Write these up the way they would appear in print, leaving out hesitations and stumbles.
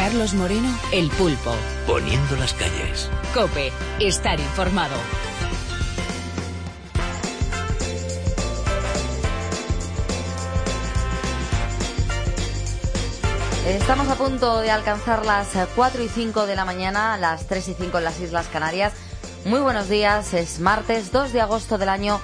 Carlos Moreno, El Pulpo. Poniendo las calles. COPE, estar informado. Estamos a punto de alcanzar las 4 y 5 de la mañana, las 3 y 5 en las Islas Canarias. Muy buenos días, es martes 2 de agosto del año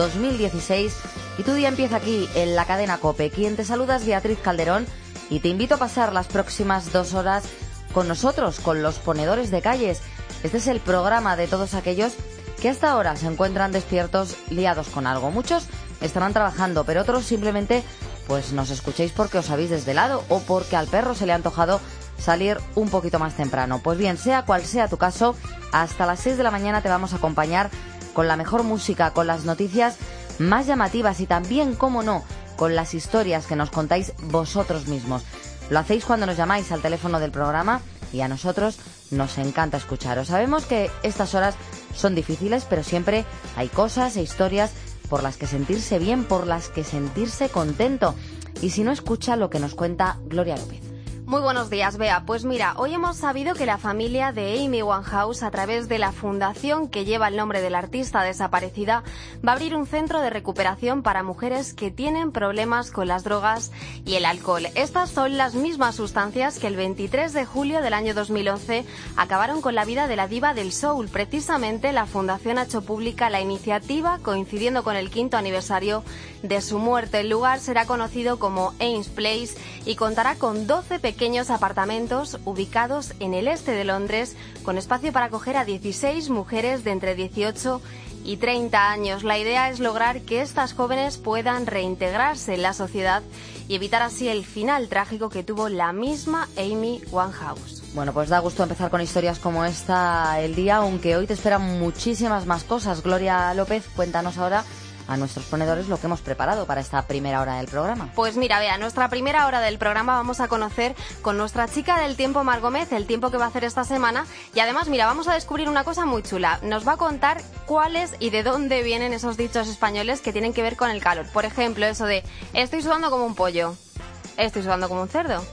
2016 y tu día empieza aquí en la cadena COPE. Quien te saluda es Beatriz Calderón y te invito a pasar las próximas 2 horas con nosotros, con los ponedores de calles. Este es el programa de todos aquellos que hasta ahora se encuentran despiertos, liados con algo. Muchos estarán trabajando, pero otros simplemente pues nos escuchéis porque os habéis desvelado o porque al perro se le ha antojado salir un poquito más temprano. Pues bien, sea cual sea tu caso, hasta las 6 de la mañana te vamos a acompañar con la mejor música, con las noticias más llamativas y también, cómo no, con las historias que nos contáis vosotros mismos. Lo hacéis cuando nos llamáis al teléfono del programa y a nosotros nos encanta escucharos. Sabemos que estas horas son difíciles, pero siempre hay cosas e historias por las que sentirse bien, por las que sentirse contento. Y si no, escucha lo que nos cuenta Gloria López. Muy buenos días, Bea. Pues mira, hoy hemos sabido que la familia de Amy Winehouse, a través de la fundación que lleva el nombre de la artista desaparecida, va a abrir un centro de recuperación para mujeres que tienen problemas con las drogas y el alcohol. Estas son las mismas sustancias que el 23 de julio del año 2011 acabaron con la vida de la diva del soul. Precisamente la fundación ha hecho pública la iniciativa coincidiendo con el 5º aniversario de su muerte. El lugar será conocido como Ames Place y contará con 12 pequeños apartamentos ubicados en el este de Londres, con espacio para acoger a 16 mujeres de entre 18 y 30 años. La idea es lograr que estas jóvenes puedan reintegrarse en la sociedad y evitar así el final trágico que tuvo la misma Amy Winehouse. Bueno, pues da gusto empezar con historias como esta el día, aunque hoy te esperan muchísimas más cosas. Gloria López, cuéntanos ahora a nuestros ponedores lo que hemos preparado para esta primera hora del programa. Pues mira, Bea, nuestra primera hora del programa vamos a conocer con nuestra chica del tiempo, Mar Gómez, el tiempo que va a hacer esta semana. Y además, mira, vamos a descubrir una cosa muy chula. Nos va a contar cuáles y de dónde vienen esos dichos españoles que tienen que ver con el calor. Por ejemplo, eso de estoy sudando como un pollo, estoy sudando como un cerdo.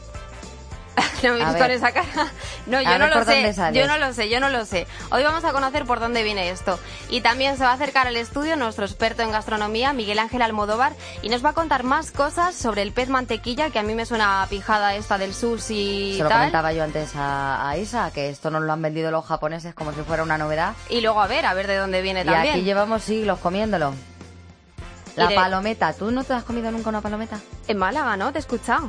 No me dices con esa cara. No, yo no lo sé. Yo no lo sé. Hoy vamos a conocer por dónde viene esto. Y también se va a acercar al estudio nuestro experto en gastronomía, Miguel Ángel Almodóvar, y nos va a contar más cosas sobre el pez mantequilla, que a mí me suena pijada esta del sushi y Se lo tal. comentaba yo antes a Isa, que esto nos lo han vendido los japoneses como si fuera una novedad. Y luego a ver de dónde viene también. Y aquí llevamos siglos comiéndolo. La palometa. ¿Tú no te has comido nunca una palometa? En Málaga, ¿no? Te he escuchado.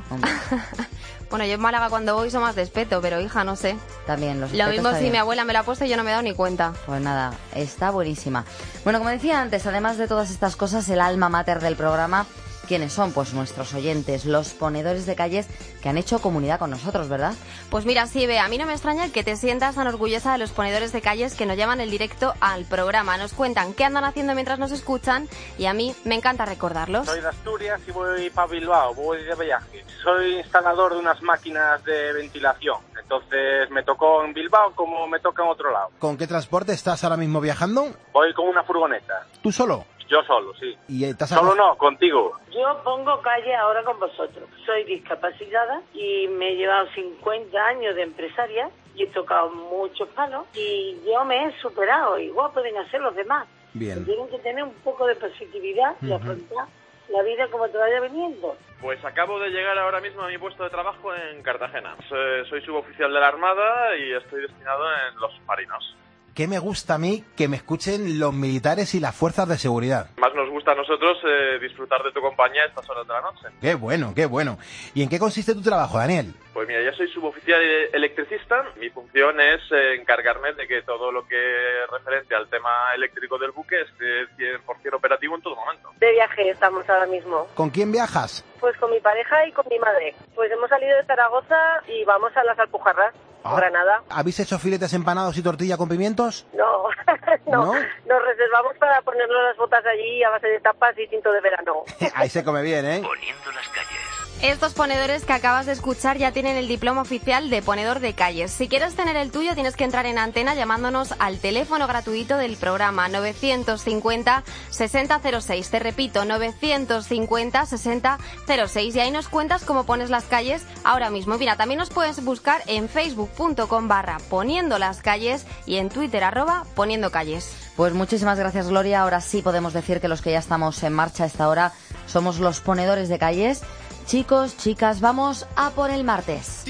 Bueno, yo en Málaga cuando voy soy más de espeto, pero hija, no sé. También los Lo mismo si bien. mi abuela me la ha puesto y yo no me he dado ni cuenta. Pues nada, está buenísima. Bueno, como decía antes, además de todas estas cosas, el alma mater del programa, ¿quiénes son? Pues nuestros oyentes, los ponedores de calles que han hecho comunidad con nosotros, ¿verdad? Pues mira, sí, Bea, a mí no me extraña que te sientas tan orgullosa de los ponedores de calles que nos llaman el directo al programa. Nos cuentan qué andan haciendo mientras nos escuchan y a mí me encanta recordarlos. Soy de Asturias y voy para Bilbao, voy de viaje. Soy instalador de unas máquinas de ventilación, entonces me tocó en Bilbao como me toca en otro lado. ¿Con qué transporte estás ahora mismo viajando? Voy con una furgoneta. ¿Tú solo? Yo solo, sí. ¿Y estás Solo no, contigo. Yo pongo calle ahora con vosotros. Soy discapacitada y me he llevado 50 años de empresaria y he tocado muchos palos y yo me he superado. Igual pueden hacer los demás. Bien. Tienen que tener un poco de positividad y afrontar la vida como te vaya viniendo. Pues acabo de llegar ahora mismo a mi puesto de trabajo en Cartagena. Soy suboficial de la Armada y estoy destinado en Los Marinos. ¿Qué me gusta a mí que me escuchen los militares y las fuerzas de seguridad? Más nos gusta a nosotros disfrutar de tu compañía a estas horas de la noche. Qué bueno, qué bueno. ¿Y en qué consiste tu trabajo, Daniel? Pues mira, yo soy suboficial electricista. Mi función es encargarme de que todo lo que referente al tema eléctrico del buque esté 100% operativo en todo momento. De viaje estamos ahora mismo. ¿Con quién viajas? Pues con mi pareja y con mi madre. Pues hemos salido de Zaragoza y vamos a las Alpujarras, Granada. ¿Habéis hecho filetes empanados y tortilla con pimientos? No, no. Nos reservamos para ponernos las botas allí a base de tapas y tinto de verano. Ahí se come bien, ¿eh? Poniendo las calles. Estos ponedores que acabas de escuchar ya tienen el diploma oficial de ponedor de calles. Si quieres tener el tuyo, tienes que entrar en Antena llamándonos al teléfono gratuito del programa 950-6006. Te repito, 950-6006. Y ahí nos cuentas cómo pones las calles ahora mismo. Mira, también nos puedes buscar en facebook.com/poniendo las calles y en Twitter @poniendo calles. Pues muchísimas gracias, Gloria. Ahora sí podemos decir que los que ya estamos en marcha a esta hora somos los ponedores de calles. Chicos, chicas, vamos a por el martes.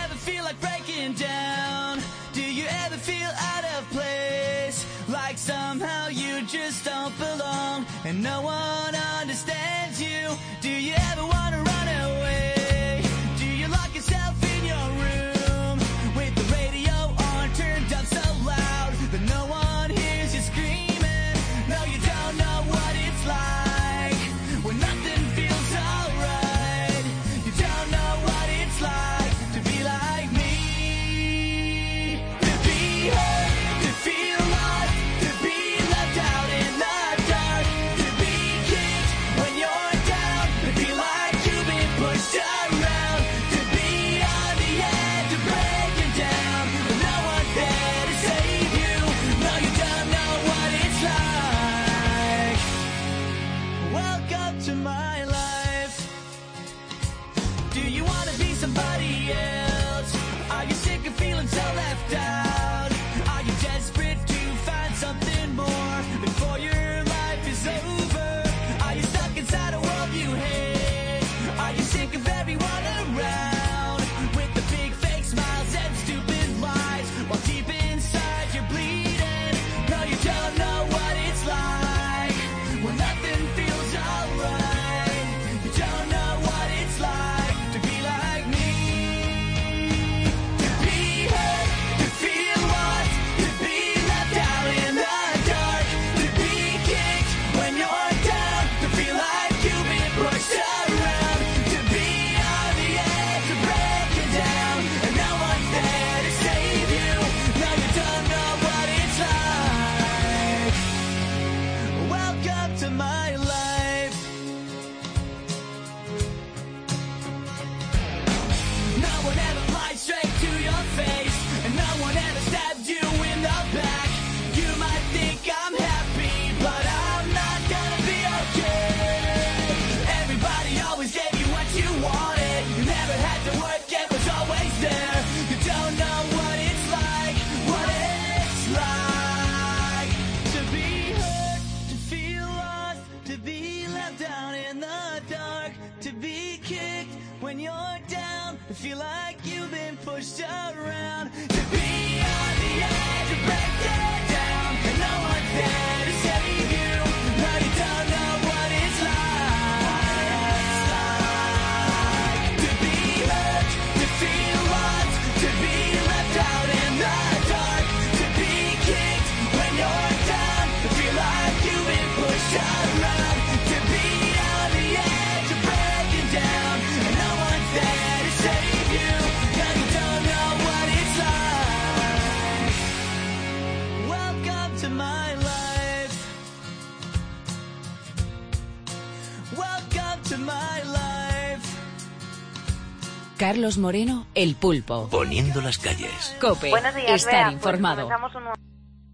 Carlos Moreno, El Pulpo. Poniendo las calles. COPE. Buenos días, Estar Bea. informado. Pues comenzamos un nuevo...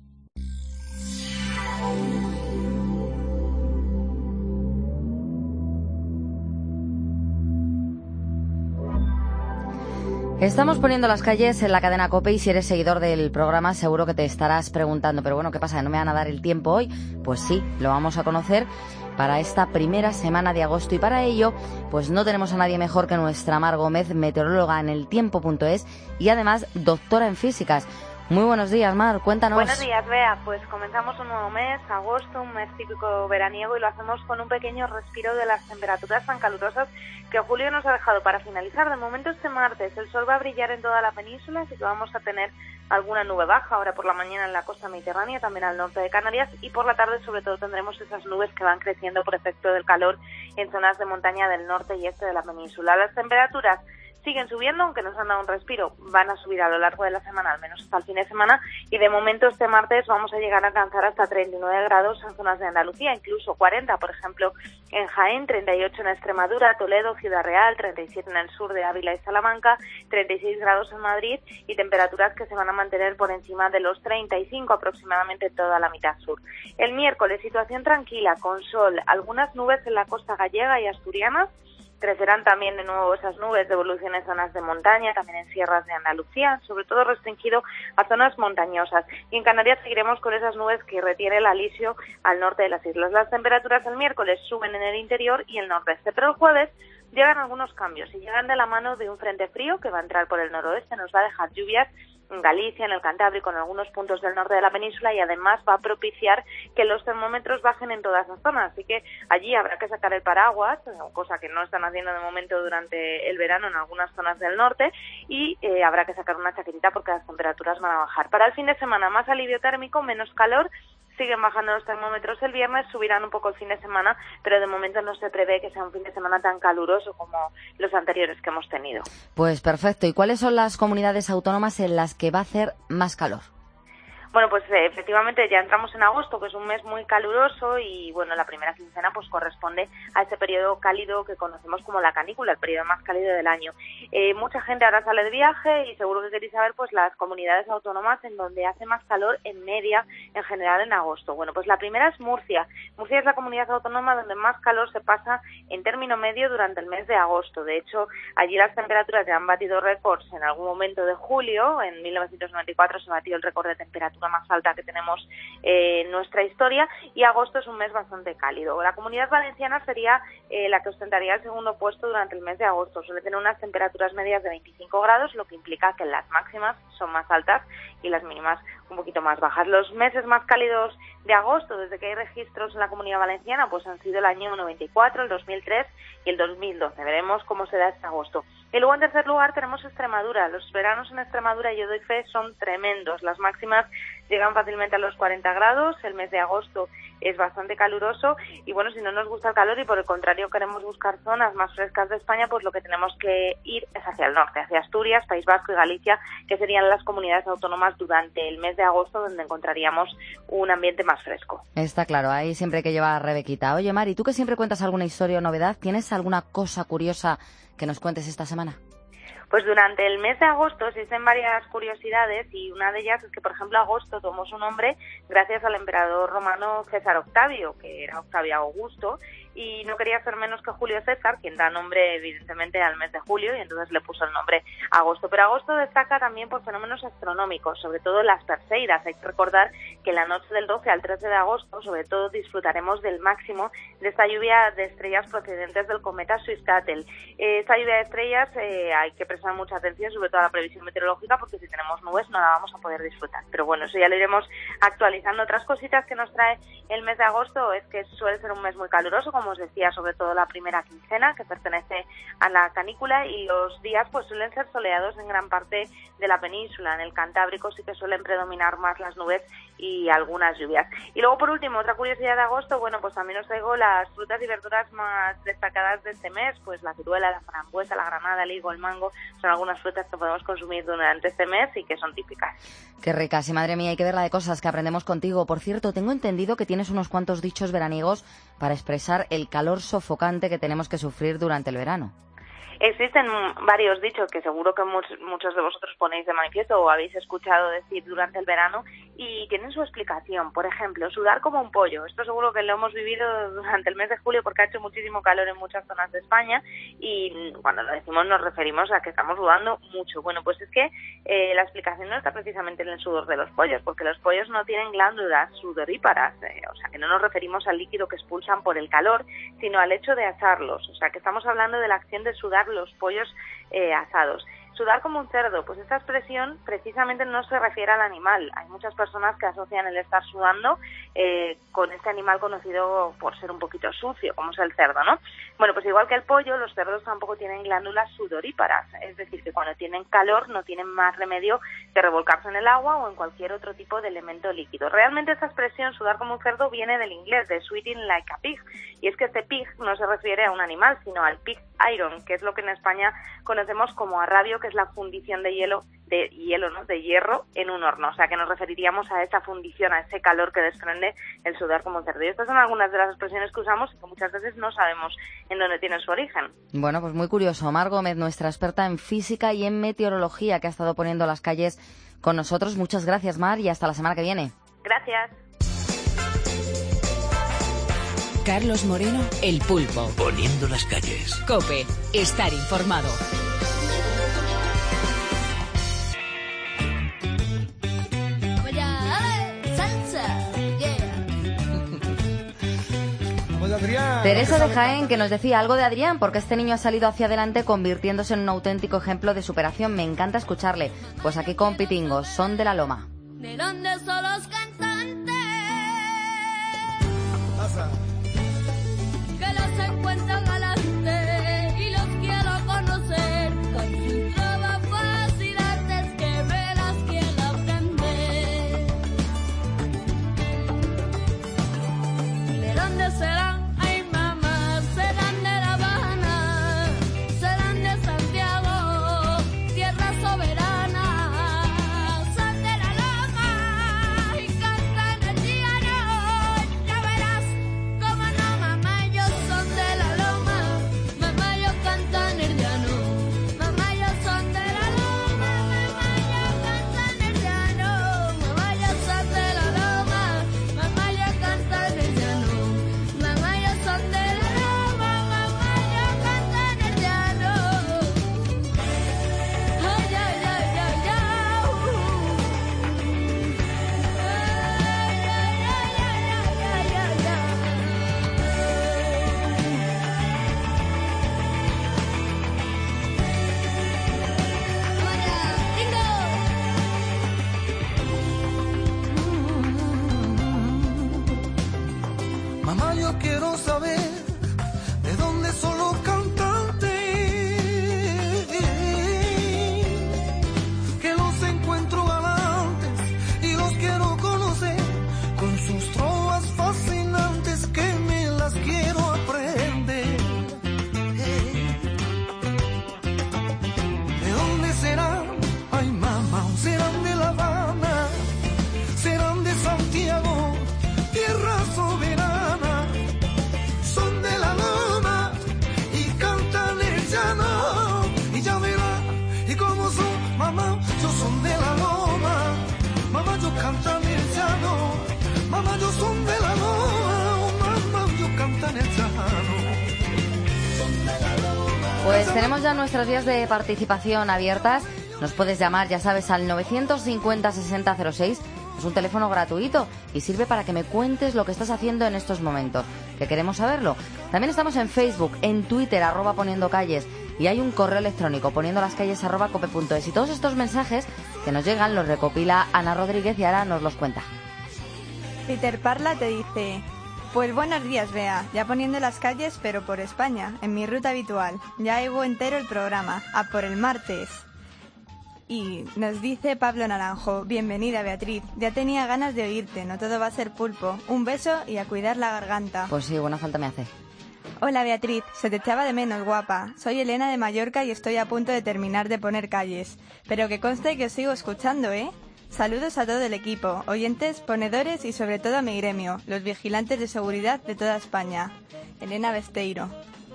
Estamos poniendo las calles en la cadena COPE y si eres seguidor del programa seguro que te estarás preguntando, pero bueno, ¿qué pasa? ¿No me van a dar el tiempo hoy? Pues sí, lo vamos a conocer para esta primera semana de agosto y para ello pues no tenemos a nadie mejor que nuestra Mar Gómez, meteoróloga en eltiempo.es y además doctora en físicas. Muy buenos días, Mar, cuéntanos. Buenos días, Bea. Pues comenzamos un nuevo mes, agosto, un mes típico veraniego, y lo hacemos con un pequeño respiro de las temperaturas tan calurosas que julio nos ha dejado para finalizar. De momento este martes el sol va a brillar en toda la península, así que vamos a tener alguna nube baja ahora por la mañana en la costa mediterránea, también al norte de Canarias, y por la tarde sobre todo tendremos esas nubes que van creciendo por efecto del calor en zonas de montaña del norte y este de la península. Las temperaturas siguen subiendo, aunque nos han dado un respiro, van a subir a lo largo de la semana, al menos hasta el fin de semana, y de momento este martes vamos a llegar a alcanzar hasta 39 grados en zonas de Andalucía, incluso 40, por ejemplo, en Jaén, 38 en Extremadura, Toledo, Ciudad Real, 37 en el sur de Ávila y Salamanca, 36 grados en Madrid y temperaturas que se van a mantener por encima de los 35 aproximadamente toda la mitad sur. El miércoles, situación tranquila, con sol, algunas nubes en la costa gallega y asturiana. Crecerán también de nuevo esas nubes de evolución en zonas de montaña, también en sierras de Andalucía, sobre todo restringido a zonas montañosas. Y en Canarias seguiremos con esas nubes que retiene el alisio al norte de las islas. Las temperaturas el miércoles suben en el interior y el nordeste, pero el jueves llegan algunos cambios y llegan de la mano de un frente frío que va a entrar por el noroeste, nos va a dejar lluvias en Galicia, en el Cantábrico, en algunos puntos del norte de la península y además va a propiciar que los termómetros bajen en todas las zonas. Así que allí habrá que sacar el paraguas, cosa que no están haciendo de momento durante el verano en algunas zonas del norte, y habrá que sacar una chaquetita porque las temperaturas van a bajar. Para el fin de semana, más alivio térmico, menos calor. Siguen bajando los termómetros el viernes, subirán un poco el fin de semana, pero de momento no se prevé que sea un fin de semana tan caluroso como los anteriores que hemos tenido. Pues perfecto. ¿Y cuáles son las comunidades autónomas en las que va a hacer más calor? Bueno, pues efectivamente ya entramos en agosto, que es un mes muy caluroso y bueno, la primera quincena pues corresponde a ese periodo cálido que conocemos como la canícula, el periodo más cálido del año. Mucha gente ahora sale de viaje y seguro que queréis saber pues las comunidades autónomas en donde hace más calor en media en general en agosto. Bueno, pues la primera es Murcia. Murcia es la comunidad autónoma donde más calor se pasa en término medio durante el mes de agosto. De hecho, allí las temperaturas ya han batido récords en algún momento de julio. En 1994 se batió el récord de temperatura más alta que tenemos en nuestra historia y agosto es un mes bastante cálido. La Comunidad Valenciana sería la que ostentaría el segundo puesto durante el mes de agosto. Suele tener unas temperaturas medias de 25 grados, lo que implica que las máximas son más altas y las mínimas un poquito más bajas. Los meses más cálidos de agosto, desde que hay registros en la Comunidad Valenciana, pues han sido el año 94, el 2003 y el 2012. Veremos cómo se da este agosto. Y luego, en tercer lugar, tenemos Extremadura. Los veranos en Extremadura, yo doy fe, son tremendos. Las máximas llegan fácilmente a los 40 grados. El mes de agosto es bastante caluroso. Y bueno, si no nos gusta el calor y por el contrario queremos buscar zonas más frescas de España, pues lo que tenemos que ir es hacia el norte, hacia Asturias, País Vasco y Galicia, que serían las comunidades autónomas durante el mes de agosto donde encontraríamos un ambiente más fresco. Está claro, ahí siempre hay que llevar a Rebequita. Oye, Mari, tú que siempre cuentas alguna historia o novedad, ¿tienes alguna cosa curiosa que nos cuentes esta semana? Pues durante el mes de agosto existen varias curiosidades y una de ellas es que, por ejemplo, agosto tomó su nombre gracias al emperador romano César Octavio, que era Octavio Augusto, y no quería ser menos que Julio César, quien da nombre evidentemente al mes de julio y entonces le puso el nombre agosto. Pero agosto destaca también por fenómenos astronómicos, sobre todo las Perseidas. Hay que recordar que la noche del 12 al 13 de agosto sobre todo disfrutaremos del máximo de esta lluvia de estrellas procedentes del cometa Swift-Tuttle. Esta lluvia de estrellas hay que prestar mucha atención, sobre todo a la previsión meteorológica, porque si tenemos nubes no la vamos a poder disfrutar. Pero bueno, eso ya lo iremos actualizando. Otras cositas que nos trae el mes de agosto es que suele ser un mes muy caluroso, como os decía, sobre todo la primera quincena, que pertenece a la canícula, y los días pues suelen ser soleados en gran parte de la península. En el Cantábrico sí que suelen predominar más las nubes y algunas lluvias. Y luego, por último, otra curiosidad de agosto, bueno, pues también os traigo las frutas y verduras más destacadas de este mes, pues la ciruela, la frambuesa, la granada, el higo, el mango, son algunas frutas que podemos consumir durante este mes y que son típicas. Qué ricas, y madre mía, hay que ver la de cosas que aprendemos contigo. Por cierto, tengo entendido que tienes unos cuantos dichos veraniegos para expresar el calor sofocante que tenemos que sufrir durante el verano. Existen varios dichos que seguro que muchos de vosotros ponéis de manifiesto o habéis escuchado decir durante el verano y tienen su explicación. Por ejemplo, sudar como un pollo. Esto seguro que lo hemos vivido durante el mes de julio porque ha hecho muchísimo calor en muchas zonas de España y cuando lo decimos nos referimos a que estamos sudando mucho. Bueno, pues es que la explicación no está precisamente en el sudor de los pollos, porque los pollos no tienen glándulas sudoríparas, o sea que no nos referimos al líquido que expulsan por el calor, sino al hecho de asarlos. O sea que estamos hablando de la acción de sudar los pollos asados. Sudar como un cerdo, pues esta expresión precisamente no se refiere al animal. Hay muchas personas que asocian el estar sudando con este animal conocido por ser un poquito sucio, como es el cerdo, ¿no? Bueno, pues igual que el pollo, los cerdos tampoco tienen glándulas sudoríparas, es decir, que cuando tienen calor no tienen más remedio que revolcarse en el agua o en cualquier otro tipo de elemento líquido. Realmente esta expresión, sudar como un cerdo, viene del inglés, de sweating like a pig, y es que este pig no se refiere a un animal, sino al pig iron, que es lo que en España conocemos como arrabio, que es la fundición de hierro en un horno. O sea, que nos referiríamos a esa fundición, a ese calor que desprende el sudar como cerdo. Y estas son algunas de las expresiones que usamos y que muchas veces no sabemos en dónde tienen su origen. Bueno, pues muy curioso. Mar Gómez, nuestra experta en física y en meteorología, que ha estado poniendo las calles con nosotros. Muchas gracias, Mar, y hasta la semana que viene. Gracias. Carlos Moreno, El Pulpo. Poniendo las calles. COPE. Estar informado. Teresa de Jaén, que nos decía algo de Adrián, porque este niño ha salido hacia adelante convirtiéndose en un auténtico ejemplo de superación. Me encanta escucharle. Pues aquí con Pitingos, Son de la Loma. ¿De dónde son los cantantes? Pasa. Que los encuentran galante y los quiero conocer con sus trovas fascinantes que me las quiero aprender. ¿De dónde serán? Ay mamá, serán de La Habana, serán de Santiago, tierra soberana, son de la Loma y cantan el llano. Ya verás cómo no, mamá, ellos son de la Loma, mamá, ellos cantan el llano, mamá, ellos son de la Loma, mamá, ellos cantan el llano, mamá, ellos son de la Loma, mamá, ellos cantan el llano, mamá, ellos son de la Loma, mamá, ellos cantan el llano. Ay, ay, ay, ay, ay. Ay, ay, ay, ay, ay, ay, ay. Mamá, yo quiero saber de dónde son los cantantes, que los encuentro galantes y los quiero conocer con sus trovas fascinantes que me las quiero aprender. ¿De dónde serán? Ay mamá, serán de La Habana, serán de Santiago, tierra soberana, son de la Loma y cantan el llano. Y ya verá, y como son, mamá, yo son de la Loma, mamá, yo cantan el llano, mamá, yo son de la Loma, mamá, yo cantan el llano. Son de la Loma. Pues tenemos ya nuestras vías de participación abiertas. Nos puedes llamar, ya sabes, al 950-6006. Es un teléfono gratuito y sirve para que me cuentes lo que estás haciendo en estos momentos, que queremos saberlo. También estamos en Facebook, en Twitter, @poniendocalles, y hay un correo electrónico, poniendolascalles @cope.es. Y todos estos mensajes que nos llegan los recopila Ana Rodríguez y ahora nos los cuenta. Peter Parla te dice: pues buenos días, Bea, ya poniendo las calles, pero por España, en mi ruta habitual. Ya llevo entero el programa, a por el martes. Y nos dice Pablo Naranjo: bienvenida, Beatriz, ya tenía ganas de oírte, no todo va a ser pulpo. Un beso y a cuidar la garganta. Pues sí, buena falta me hace. Hola, Beatriz, se te echaba de menos, guapa. Soy Elena de Mallorca y estoy a punto de terminar de poner calles. Pero que conste que os sigo escuchando, ¿eh? Saludos a todo el equipo, oyentes, ponedores y sobre todo a mi gremio, los vigilantes de seguridad de toda España. Elena Besteiro.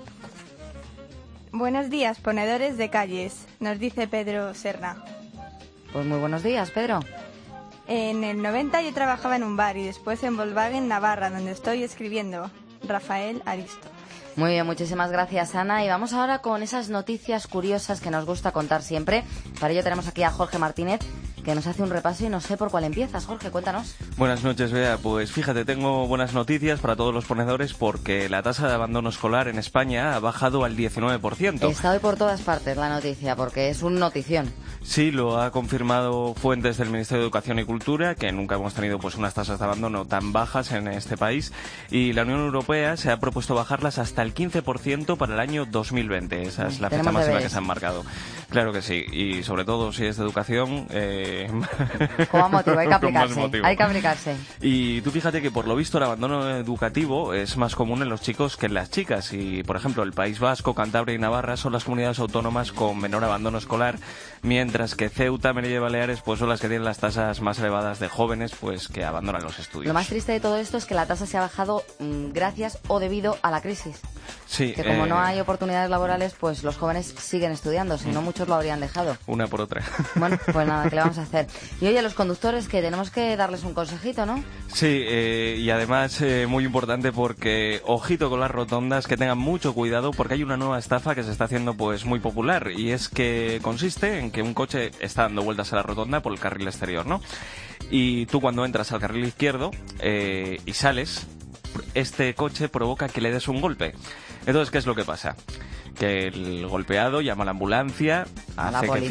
Buenos días, ponedores de calles, nos dice Pedro Serna. Pues muy buenos días, Pedro. En el 90 yo trabajaba en un bar y después en Volkswagen Navarra, donde estoy escribiendo. Rafael Aristo. Muy bien, muchísimas gracias, Ana. Y vamos ahora con esas noticias curiosas que nos gusta contar siempre. Para ello tenemos aquí a Jorge Martínez, que nos hace un repaso y no sé por cuál empiezas. Jorge, cuéntanos. Buenas noches, Bea. Pues fíjate, tengo buenas noticias para todos los ponedores porque la tasa de abandono escolar en España ha bajado al 19%. Está hoy por todas partes la noticia porque es un notición. Sí, lo ha confirmado fuentes del Ministerio de Educación y Cultura, que nunca hemos tenido pues unas tasas de abandono tan bajas en este país, y la Unión Europea se ha propuesto bajarlas hasta el 15% para el año 2020. Esa es la fecha máxima que se han marcado. Claro que sí, y sobre todo si es de educación, Como motivo, hay que con más aplicarse. motivo. Hay que aplicarse. Y tú fíjate que por lo visto el abandono educativo es más común en los chicos que en las chicas. Y, por ejemplo, el País Vasco, Cantabria y Navarra son las comunidades autónomas con menor abandono escolar, mientras que Ceuta, Melilla y Baleares pues son las que tienen las tasas más elevadas de jóvenes pues que abandonan los estudios. Lo más triste de todo esto es que la tasa se ha bajado gracias o debido a la crisis. Sí, Que como no hay oportunidades laborales, pues los jóvenes siguen estudiando, si no muchos lo habrían dejado. Una por otra. Bueno, pues nada, ¿qué le vamos a hacer? Y oye, a los conductores que tenemos que darles un consejito, ¿no? Sí, y además muy importante porque ojito con las rotondas, que tengan mucho cuidado porque hay una nueva estafa que se está haciendo pues muy popular, y es que consiste en que un coche está dando vueltas a la rotonda por el carril exterior, ¿no? Y tú cuando entras al carril izquierdo y sales, este coche provoca que le des un golpe. Entonces, ¿qué es lo que pasa? Que el golpeado llama a la ambulancia, hace que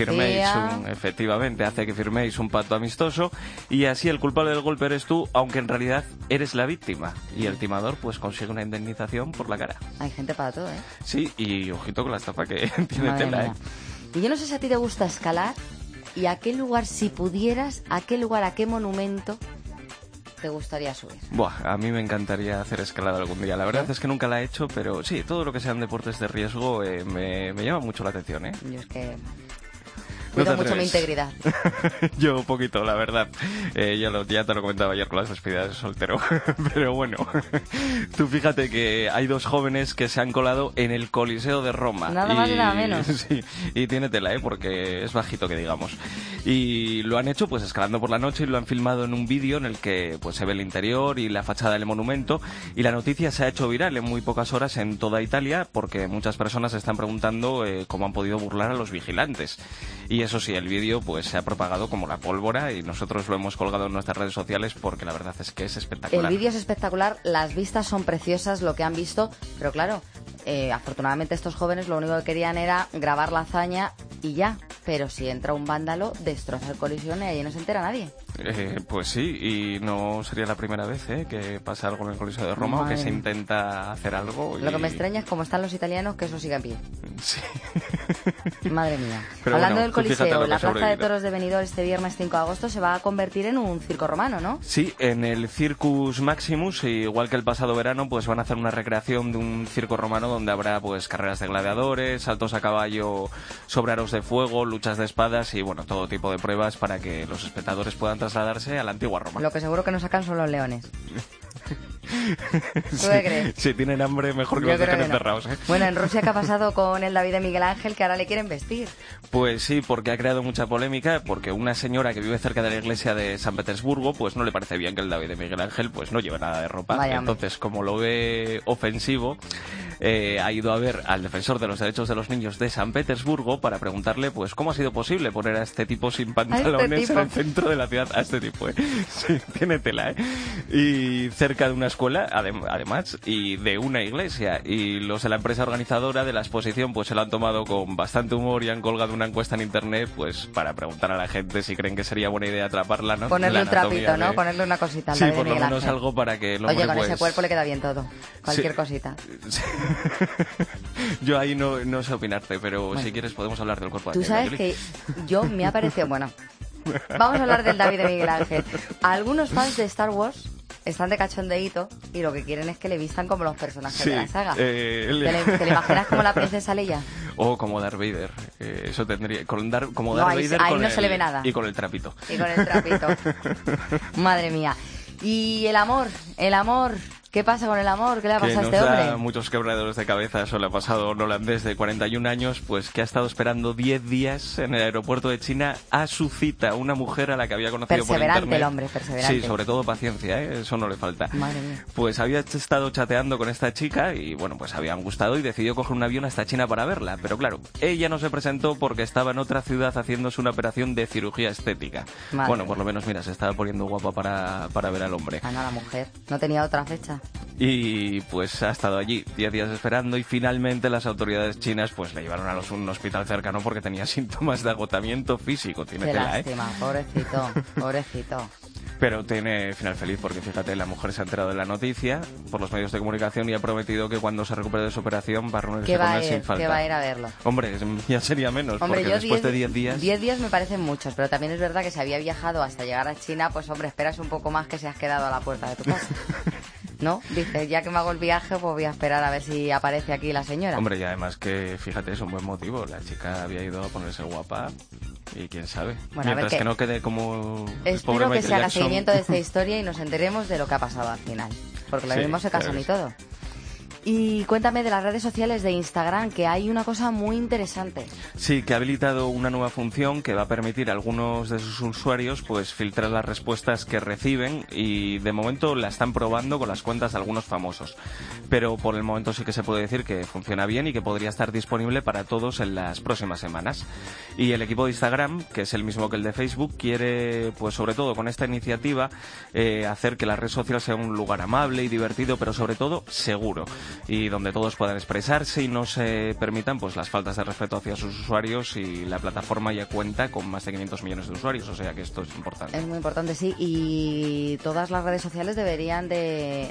firméis un pacto amistoso, y así el culpable del golpe eres tú, aunque en realidad eres la víctima, y el timador pues consigue una indemnización por la cara. Hay gente para todo, ¿eh? Sí, y ojito con la estafa que tiene Madre tela, mía. Y yo no sé si a ti te gusta escalar, y a qué lugar, si pudieras, a qué monumento te gustaría subir. Buah, a mí me encantaría hacer escalada algún día. La verdad es que nunca la he hecho, pero sí, todo lo que sean deportes de riesgo me llama mucho la atención, ¿eh? Yo es que No cuido te mucho mi atreves. integridad. Yo un poquito, la verdad. Ya te lo comentaba ayer con las despedidas de soltero. Pero bueno, tú fíjate que hay dos jóvenes que se han colado en el Coliseo de Roma. Nada más y nada menos. Sí, y tiene tela, porque es bajito, que digamos. Y lo han hecho pues escalando por la noche y lo han filmado en un vídeo en el que pues se ve el interior y la fachada del monumento. Y la noticia se ha hecho viral en muy pocas horas en toda Italia, porque muchas personas se están preguntando cómo han podido burlar a los vigilantes. Y eso sí, el vídeo pues se ha propagado como la pólvora y nosotros lo hemos colgado en nuestras redes sociales porque la verdad es que es espectacular. El vídeo es espectacular, las vistas son preciosas, lo que han visto, pero claro, afortunadamente estos jóvenes lo único que querían era grabar la hazaña y ya. Pero si entra un vándalo, destroza el Coliseo y allí no se entera nadie. Pues sí, y no sería la primera vez que pasa algo en el Coliseo de Roma, o que se intenta hacer algo. Lo que me extraña es cómo están los italianos, que eso sigue en pie. Sí. Madre mía. Pero hablando bueno, del tú fíjate Coliseo, lo que la ha Plaza de sobrevivido. Toros de Benidorm este viernes 5 de agosto se va a convertir en un circo romano, ¿no? Sí, en el Circus Maximus, igual que el pasado verano, pues van a hacer una recreación de un circo romano donde habrá pues carreras de gladiadores, saltos a caballo sobre aros de fuego, luchas de espadas y bueno, todo tipo de pruebas para que los espectadores puedan trasladarse a la antigua Roma. Lo que seguro que no sacan son los leones. ¿Tú Sí, qué crees? si tienen hambre, mejor que Yo los creo dejen que no. encerrados, ¿eh? Bueno, en Rusia, ¿qué ha pasado con el David de Miguel Ángel, que ahora le quieren vestir? Pues sí, porque ha creado mucha polémica, porque una señora que vive cerca de la iglesia de San Petersburgo, pues no le parece bien que el David de Miguel Ángel pues no lleve nada de ropa. Vaya, hombre. Entonces, como lo ve ofensivo, ha ido a ver al defensor de los derechos de los niños de San Petersburgo para preguntarle pues cómo ha sido posible poner a este tipo sin pantalones tipo. en el centro de la ciudad. A este tipo, ¿eh? Sí, tiene tela, ¿eh? Y cerca de una escuela, además, y de una iglesia. Y los de la empresa organizadora de la exposición pues se lo han tomado con bastante humor y han colgado una encuesta en internet pues para preguntar a la gente si creen que sería buena idea atraparla, ¿no? Ponerle La un trapito, anatomía ¿no? Ponerle una cosita al Sí, David de por lo Miguel menos Ángel. algo para que el Oye, hombre, con pues... ese cuerpo le queda bien todo. Cualquier Sí. cosita. Yo ahí no sé opinarte, pero Bueno. si quieres podemos hablar del cuerpo de Tú Angelina sabes Jolie. que yo me ha parecido... Bueno, vamos a hablar del David de Miguel Ángel. Algunos fans de Star Wars están de cachondeíto y lo que quieren es que le vistan como los personajes Sí, de la saga. ¿te ¿Te le imaginas como la princesa Leia? O como Darth Vader. Eso tendría... como No, Darth ahí- Vader ahí con no se le ve nada. Y con el trapito. Y con el trapito. Madre mía. Y el amor. ¿Qué pasa con el amor? ¿Qué le ha Que pasado a nos este da hombre? muchos quebradores de cabeza. Eso le ha pasado a un holandés de 41 años, pues que ha estado esperando 10 días en el aeropuerto de China a su cita. Una mujer a la que había conocido por Perseverante internet. el hombre, perseverante. Sí, sobre todo paciencia, ¿eh? Eso no le falta. Madre mía. Pues había estado chateando con esta chica y bueno, pues habían gustado y decidió coger un avión hasta China para verla. Pero claro, ella no se presentó porque estaba en otra ciudad haciéndose una operación de cirugía estética. Madre Bueno, mía. por lo menos, mira, se estaba poniendo guapa para ver al hombre. Ah, no, la mujer. No tenía otra fecha. Y pues ha estado allí 10 días esperando y finalmente las autoridades chinas pues le llevaron a un hospital cercano porque tenía síntomas de agotamiento físico. Tiene Qué tela, ¿eh? lástima, pobrecito. Pero tiene final feliz porque, fíjate, la mujer se ha enterado de la noticia por los medios de comunicación y ha prometido que cuando se recupere de su operación va a reunirse con él sin falta. Que va a ir a verlo. Hombre, ya sería menos, porque después de 10 días... 10 días me parecen muchos, pero también es verdad que si había viajado hasta llegar a China, pues hombre, esperas un poco más que si has quedado a la puerta de tu casa. ¿No? Dices, ya que me hago el viaje, pues voy a esperar a ver si aparece aquí la señora. Hombre, y además que, fíjate, es un buen motivo. La chica había ido a ponerse guapa y quién sabe. Bueno, mientras que no quede como... Espero que se haga seguimiento de esta historia y nos enteremos de lo que ha pasado al final. Porque lo mismo se casan y todo. Y cuéntame de las redes sociales de Instagram, que hay una cosa muy interesante. Sí, que ha habilitado una nueva función que va a permitir a algunos de sus usuarios pues filtrar las respuestas que reciben, y de momento la están probando con las cuentas de algunos famosos. Pero por el momento sí que se puede decir que funciona bien y que podría estar disponible para todos en las próximas semanas. Y el equipo de Instagram, que es el mismo que el de Facebook, quiere, pues sobre todo con esta iniciativa, hacer que la red social sea un lugar amable y divertido, pero sobre todo seguro, y donde todos puedan expresarse y no se permitan pues las faltas de respeto hacia sus usuarios. Y la plataforma ya cuenta con más de 500 millones de usuarios, o sea que esto es importante. Es muy importante, sí, y todas las redes sociales deberían de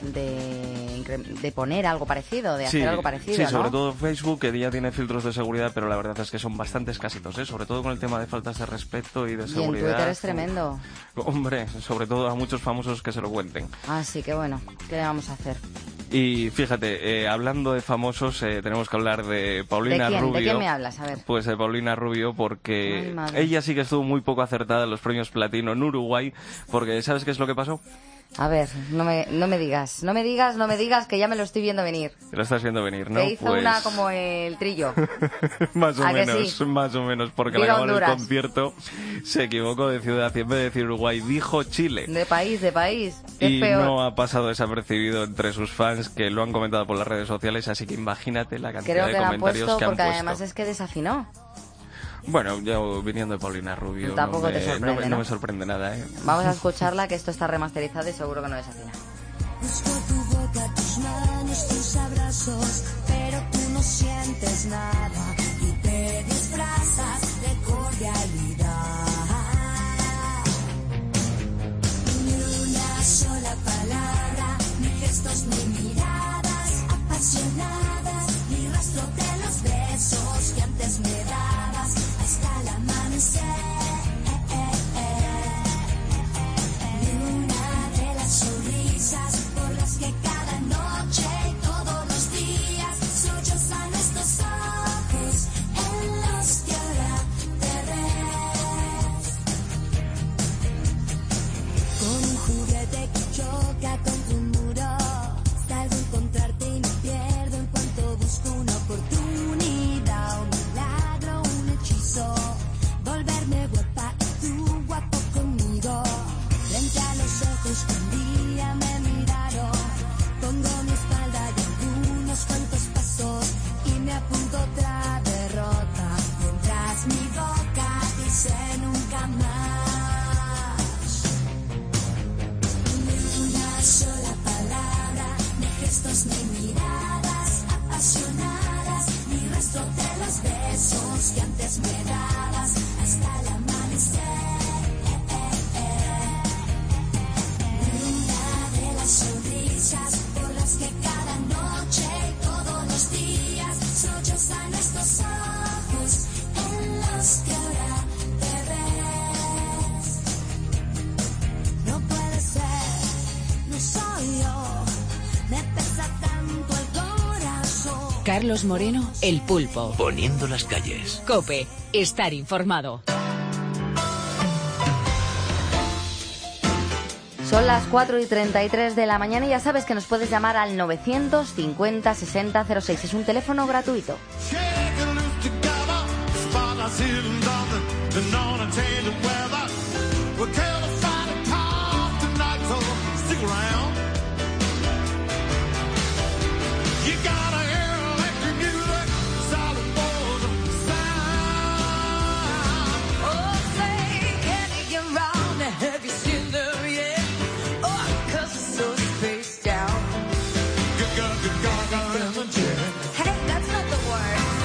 poner algo parecido, de hacer algo parecido, sí, ¿no? sobre todo Facebook, que ya tiene filtros de seguridad, pero la verdad es que son bastante escasitos, sobre todo con el tema de faltas de respeto y de seguridad. Y en Twitter es tremendo. Hombre, sobre todo a muchos famosos que se lo cuenten. Ah, sí, que bueno, ¿qué le vamos a hacer? Y fíjate, hablando de famosos, tenemos que hablar de Paulina Rubio. ¿De quién me hablas? A ver. Pues de Paulina Rubio, porque ella sí que estuvo muy poco acertada en los premios Platino en Uruguay, porque ¿sabes qué es lo que pasó? A ver, no me digas, que ya me lo estoy viendo venir. Lo estás viendo venir, ¿no? Que hizo una como el Trillo. Más o menos, porque al acabar el concierto se equivocó de ciudad y en vez de decir Uruguay dijo Chile. De país. Y peor. No ha pasado desapercibido entre sus fans, que lo han comentado por las redes sociales, así que imagínate la cantidad de comentarios que han puesto. Porque además es que desafinó. Bueno, yo viniendo de Paulina Rubio tampoco te sorprende, no me sorprende nada, Vamos a escucharla, que esto está remasterizado y seguro que no desafina. Busco tu boca, tus manos, tus abrazos, pero tú no sientes nada y te disfrazas de cordialidad. Ni una sola palabra, ni gestos, ni miradas apasionadas, ni rastro de los besos que antes me dabas hasta el amanecer. Ni una de las sonrisas por las que cada noche y todos los días sollozan estos ojos en los que ahora te ves. Con un juguete que choca contra un muro, salgo a encontrarte y me pierdo en cuanto busco una oportunidad, un milagro, un hechizo, volverme guapa y tú guapo conmigo. Frente a los ojos que un día me miraron, pongo mi espalda y algunos cuantos pasos y me apunto otra derrota, mientras mi boca dice nunca más. Ni una sola palabra, ni gestos, ni miradas apasionadas, ni rastro de los besos que antes me dabas hasta el amanecer. Sonrisas por las que cada noche y todos los días sollozan estos ojos en los que ahora te ves. No puede ser, no soy yo, me pesa tanto el corazón. Carlos Moreno, El Pulpo. Poniendo las calles. COPE, estar informado. Son las 4:33 de la mañana y ya sabes que nos puedes llamar al 950 60 06. Es un teléfono gratuito. Hey, that's not the word.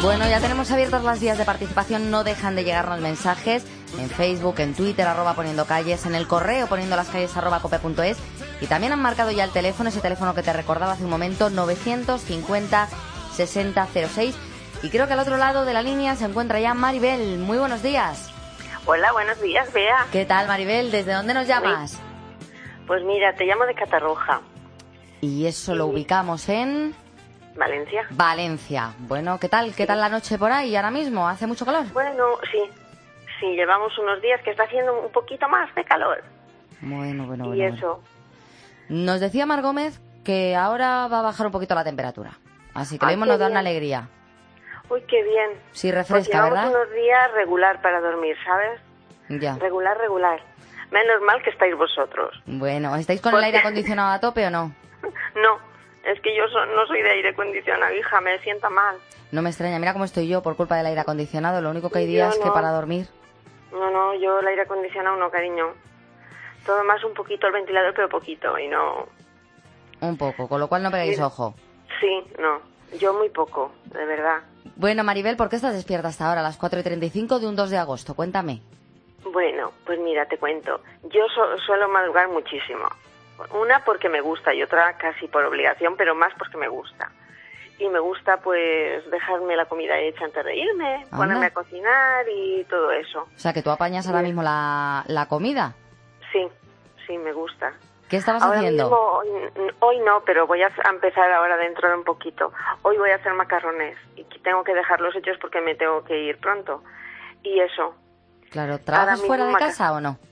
Bueno, ya tenemos abiertas las vías de participación, no dejan de llegarnos mensajes en Facebook, en Twitter, @poniendocalles, en el correo poniendolascalles@cope.es, y también han marcado ya el teléfono, ese teléfono que te recordaba hace un momento, 950 6006, y creo que al otro lado de la línea se encuentra ya Maribel. Muy buenos días. Hola, buenos días, Bea. ¿Qué tal, Maribel? ¿Desde dónde nos llamas? Pues mira, te llamo de Catarroja. Y eso lo ubicamos en... Valencia. Valencia. Bueno, ¿qué tal? ¿Qué tal la noche por ahí ahora mismo? ¿Hace mucho calor? Bueno, sí, llevamos unos días que está haciendo un poquito más de calor. Bueno. Y eso. Nos decía Mar Gómez que ahora va a bajar un poquito la temperatura. Así que lo mismo nos da una alegría. Uy, qué bien. Sí, refresca, pues ¿verdad? unos días regular para dormir, ¿sabes? Ya. Regular. Menos mal que estáis vosotros. Bueno, ¿estáis con el aire acondicionado a tope o no? No, es que yo no soy de aire acondicionado, hija, me sienta mal. No me extraña, mira cómo estoy yo por culpa del aire acondicionado. Lo único que hay días que para dormir... No, yo el aire acondicionado no, cariño. Todo más un poquito el ventilador, pero poquito, y no... Un poco, con lo cual no pegáis ojo. Sí, no, yo muy poco, de verdad. Bueno, Maribel, ¿por qué estás despierta hasta ahora, a las 4:35 de un 2 de agosto? Cuéntame. Bueno, pues mira, te cuento. Yo suelo madrugar muchísimo. Una porque me gusta y otra casi por obligación, pero más porque me gusta. Y me gusta pues dejarme la comida hecha antes de irme, ponerme a cocinar y todo eso. O sea, que tú apañas ahora mismo la comida. Sí, me gusta. ¿Qué estabas ahora haciendo? Mismo, hoy no, pero voy a empezar ahora dentro de un poquito. Hoy voy a hacer macarrones y tengo que dejarlos hechos porque me tengo que ir pronto. Y eso. Claro, ¿trabajas fuera de casa o no?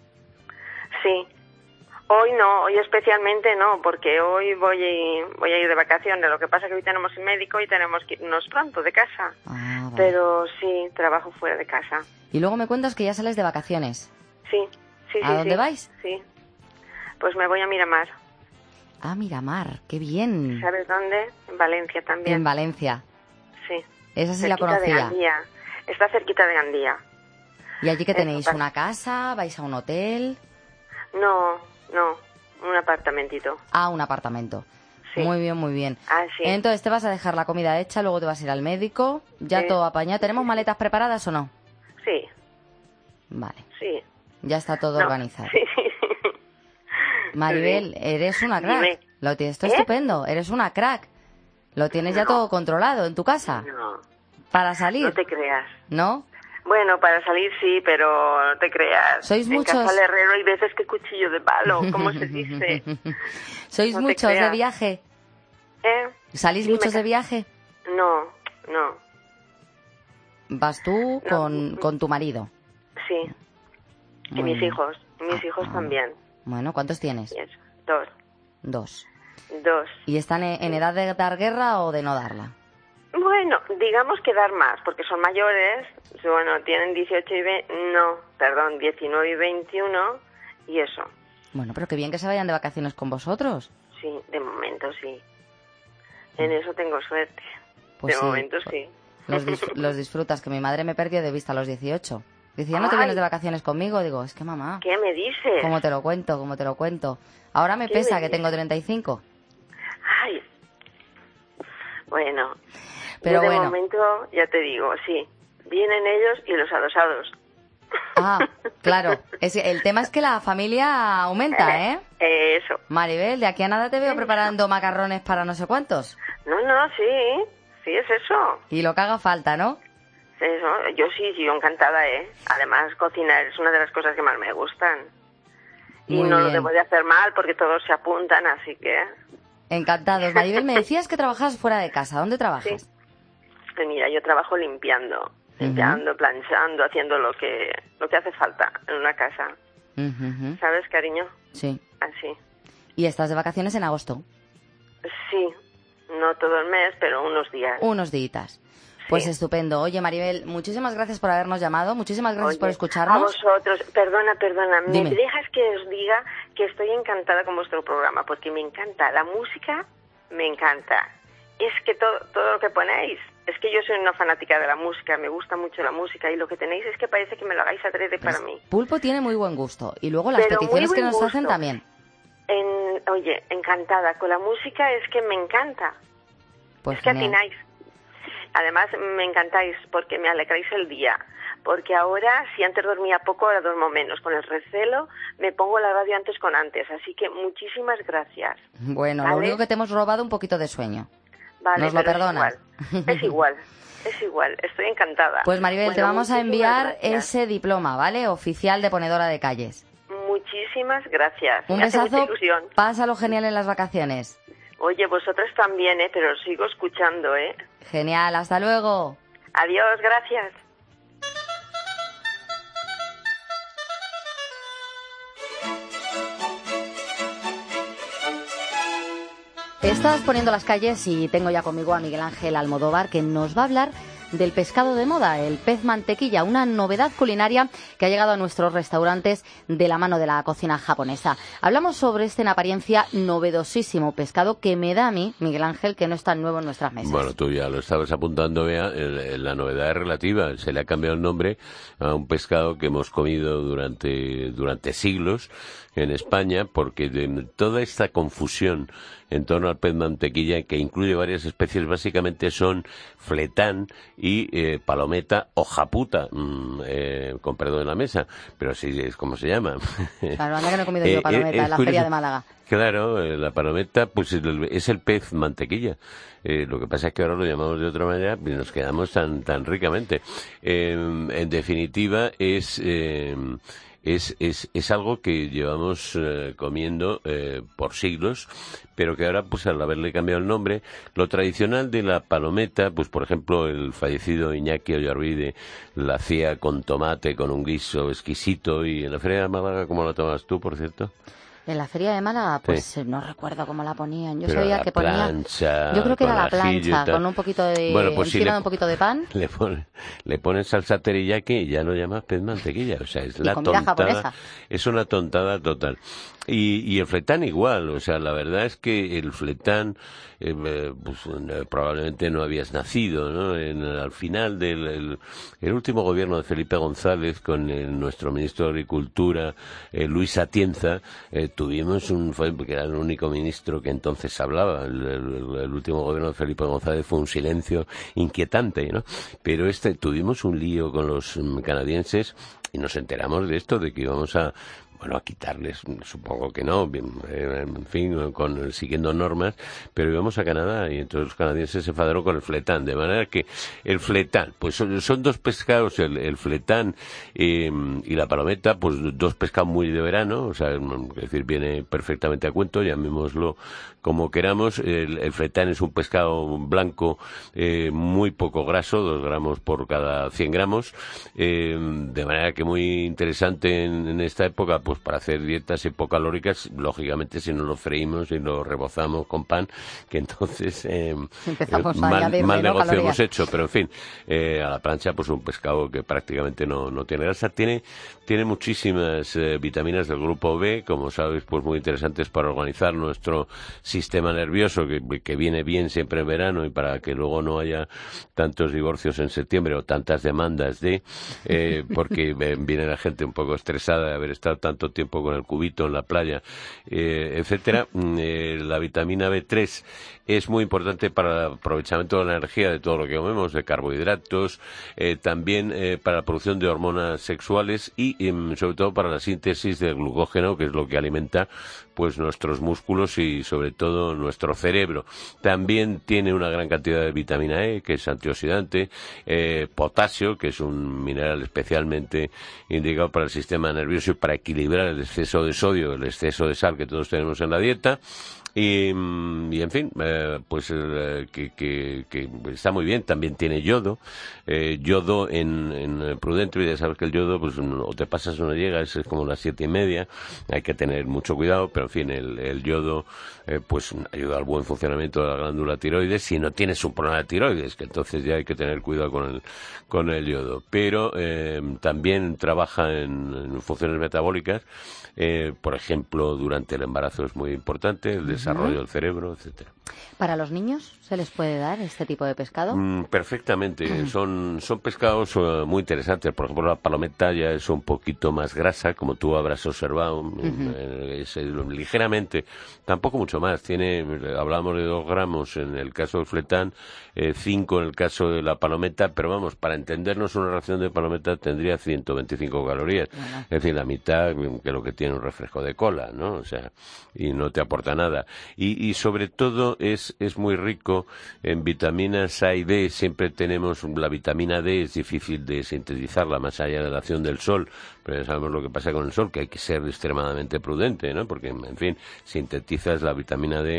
Sí. Hoy no, hoy especialmente no, porque hoy voy a ir de vacaciones. Lo que pasa es que hoy tenemos el médico y tenemos que irnos pronto de casa. Ah, vale. Pero sí, trabajo fuera de casa. Y luego me cuentas que ya sales de vacaciones. Sí. ¿A dónde vais? Sí. Pues me voy a Miramar. Ah, Miramar, qué bien. ¿Sabes dónde? En Valencia también. En Valencia. Sí. Esa sí la Cerquita de conocía. Gandía. Está cerquita de Gandía. ¿Y allí que tenéis? ¿Una casa? ¿Vais a un hotel? No, un apartamentito. Ah, un apartamento. Sí. Muy bien. Ah, sí. Entonces te vas a dejar la comida hecha, luego te vas a ir al médico, ya todo apañado. ¿Tenemos maletas preparadas o no? Sí. Vale. Sí. Ya está todo organizado. Sí. Maribel, eres una crack. Dime. Lo tienes todo estupendo, eres una crack. Lo tienes ya todo controlado en tu casa. No. Para salir. No te creas. ¿No? Bueno, para salir sí, pero no te creas. Sois muchos. En casa del herrero hay veces que cuchillo de palo, ¿cómo se dice? ¿Sois No te muchos de creas. viaje? ¿Salís Dime, muchos de viaje? No. ¿Vas tú con tu marido? Sí. Y Muy mis bien. hijos también. Bueno, ¿cuántos tienes? Y eso. Dos. ¿Y están en edad de dar guerra o de no darla? Bueno, digamos que dar más, porque son mayores. Bueno, tienen 19 y 21 y eso. Bueno, pero qué bien que se vayan de vacaciones con vosotros. Sí, de momento sí. En eso tengo suerte. Pues de sí, momento sí. Los disfrutas, que mi madre me perdió de vista a los 18. Decía, ¿no te Ay. vienes de vacaciones conmigo? Digo, es que mamá, ¿Qué me dices? ¿cómo te lo cuento? Ahora me ¿Qué pesa me que dices? tengo 35. Ay. Bueno. Pero yo de bueno. momento, ya te digo, sí. Vienen ellos y los adosados. Ah, claro. El tema es que la familia aumenta, ¿eh? Eso. Maribel, de aquí a nada te veo preparando macarrones para no sé cuántos. No, sí. Sí, es eso. Y lo que haga falta, ¿no? Eso. Yo yo encantada, ¿eh? Además, cocinar es una de las cosas que más me gustan. Y Muy no lo bien. debo de hacer mal porque todos se apuntan, así que... Encantados. Maribel, me decías que trabajas fuera de casa. ¿Dónde trabajas? Pues mira, yo trabajo limpiando, planchando, haciendo lo que hace falta en una casa. Ujú. ¿Sabes, cariño? Sí. Así. ¿Y estás de vacaciones en agosto? Sí, no todo el mes, pero unos días. Unos días. Pues estupendo. Oye, Maribel, muchísimas gracias por habernos llamado, muchísimas gracias por A escucharnos. vosotros, perdona, Dime. ¿me dejas que os diga que estoy encantada con vuestro programa? Porque me encanta, la música me encanta. Es que todo lo que ponéis, es que yo soy una fanática de la música, me gusta mucho la música y lo que tenéis es que parece que me lo hagáis adrede para mí. Pulpo tiene muy buen gusto y luego las Pero muy peticiones que buen nos hacen gusto. también. Oye, encantada, con la música es que me encanta. Pues es que genial. atináis. Además, me encantáis porque me alegráis el día. Porque ahora, si antes dormía poco, ahora duermo menos. Con el recelo, me pongo la radio antes con antes. Así que muchísimas gracias. Bueno, ¿vale? Lo único que te hemos robado un poquito de sueño. Vale, ¿Nos lo perdonas? Es igual. Estoy encantada. Pues Maribel, bueno, te vamos a enviar gracias. ese diploma, ¿vale? Oficial de ponedora de calles. Muchísimas gracias. Un Me hace besazo, mucha ilusión. pásalo genial en las vacaciones. Oye, vosotros también, pero os sigo escuchando, Genial, hasta luego. Adiós, gracias. Estás poniendo las calles y tengo ya conmigo a Miguel Ángel Almodóvar, que nos va a hablar del pescado de moda, el pez mantequilla, una novedad culinaria que ha llegado a nuestros restaurantes de la mano de la cocina japonesa. Hablamos sobre este en apariencia novedosísimo pescado que me da a mí, Miguel Ángel, que no es tan nuevo en nuestras mesas. Bueno, tú ya lo estabas apuntando, Bea, la novedad es relativa. Se le ha cambiado el nombre a un pescado que hemos comido durante siglos en España, porque de toda esta confusión en torno al pez mantequilla, que incluye varias especies, básicamente son fletán y palometa o japuta, con perdón de la mesa, pero así es como se llama. Claro, anda que no he comido yo palometa en la feria de Málaga. Claro, la palometa pues es el pez mantequilla. Lo que pasa es que ahora lo llamamos de otra manera y nos quedamos tan ricamente. En definitiva, es algo que llevamos comiendo por siglos, pero que ahora, pues al haberle cambiado el nombre, lo tradicional de la palometa, pues por ejemplo el fallecido Iñaki Ollarvide la hacía con tomate, con un guiso exquisito. Y en la Feria de Málaga, ¿cómo la tomabas tú, por cierto? En la feria de Málaga, pues sí. No recuerdo cómo la ponían. Yo pero sabía que ponía. Plancha, yo creo que era la ajillo plancha, con un poquito de. Bueno, pues encima de un poquito de pan. Le pones salsa teriyaki y ya lo llamas pez mantequilla. O sea, es la comida tontada. japonesa. Es una tontada total. Y el fletán igual. O sea, la verdad es que el fletán, probablemente no habías nacido, ¿no? Al final del el último gobierno de Felipe González, con nuestro ministro de Agricultura, Luis Atienza, tuvimos que era el único ministro que entonces hablaba. El último gobierno de Felipe González fue un silencio inquietante, ¿no? Pero tuvimos un lío con los canadienses y nos enteramos de esto, de que íbamos a quitarles, supongo que no, en fin, siguiendo normas, pero íbamos a Canadá y entonces los canadienses se enfadaron con el fletán, de manera que el fletán, pues son dos pescados, el fletán y la palometa, pues dos pescados muy de verano, o sea, es decir, viene perfectamente a cuento, llamémoslo como queramos. El fletán es un pescado blanco muy poco graso, 2 gramos por cada 100 gramos, de manera que muy interesante en esta época, pues para hacer dietas hipocalóricas, lógicamente si no lo freímos y lo rebozamos con pan, que entonces mal negocio hemos hecho, pero en fin, a la plancha pues un pescado que prácticamente no tiene grasa, tiene muchísimas vitaminas del grupo B, como sabes, pues muy interesantes para organizar nuestro sistema nervioso, que viene bien siempre en verano y para que luego no haya tantos divorcios en septiembre o tantas demandas porque viene la gente un poco estresada de haber estado tanto tiempo con el cubito en la playa, etcétera. La vitamina B3 es muy importante para el aprovechamiento de la energía de todo lo que comemos, de carbohidratos, también para la producción de hormonas sexuales y sobre todo para la síntesis del glucógeno, que es lo que alimenta pues nuestros músculos y sobre todo nuestro cerebro. También tiene una gran cantidad de vitamina E, que es antioxidante, potasio, que es un mineral especialmente indicado para el sistema nervioso y para equilibrar el exceso de sodio, el exceso de sal que todos tenemos en la dieta. Y en fin, que está muy bien. También tiene yodo, en Prudential. Ya sabes que el yodo, pues o te pasas o no llegas, es como las 7:30, hay que tener mucho cuidado, pero en fin, el yodo pues ayuda al buen funcionamiento de la glándula tiroides. Si no tienes un problema de tiroides, que entonces ya hay que tener cuidado con el yodo, pero también trabaja en funciones metabólicas, por ejemplo, durante el embarazo es muy importante, el desarrollo del cerebro, etcétera. ¿Para los niños se les puede dar este tipo de pescado? Perfectamente. Son pescados muy interesantes. Por ejemplo, la palometa ya es un poquito más grasa, como tú habrás observado. Es ligeramente, tampoco mucho más. Hablamos de 2 gramos en el caso del fletán, 5 en el caso de la palometa, pero vamos, para entendernos, una ración de palometa tendría 125 calorías. Es decir, la mitad que lo que tiene un refresco de cola, ¿no? O sea, y no te aporta nada. Y sobre todo es muy rico en vitaminas A y D. Siempre tenemos la vitamina D, es difícil de sintetizarla más allá de la acción del sol, pero ya sabemos lo que pasa con el sol, que hay que ser extremadamente prudente, ¿no? Porque, en fin, sintetizas la vitamina D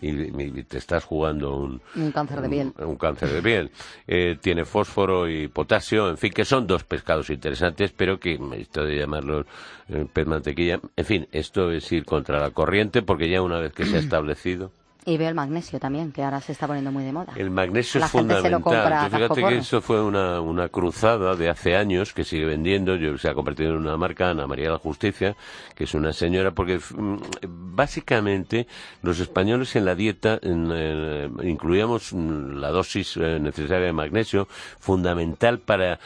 y te estás jugando un cáncer de piel. Un cáncer de piel. Tiene fósforo y potasio, en fin, que son 2 pescados interesantes, pero que esto de llamarlos pez mantequilla, en fin, esto es ir contra la corriente, porque ya una vez que se ha establecido... Y veo el magnesio también, que ahora se está poniendo muy de moda. El magnesio La es gente se lo compra fundamental. Fíjate casco que eso fue una cruzada de hace años que sigue vendiendo. Se ha convertido en una marca, Ana María de la Justicia, que es una señora, porque básicamente los españoles en la dieta incluíamos la dosis necesaria de magnesio, fundamental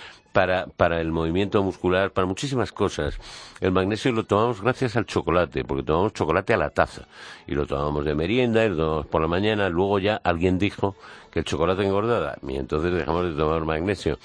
para el movimiento muscular, para muchísimas cosas. El magnesio lo tomamos gracias al chocolate, porque tomamos chocolate a la taza. Y lo tomamos de merienda, y lo tomamos por la mañana. Luego ya alguien dijo que el chocolate engordaba, y entonces dejamos de tomar magnesio.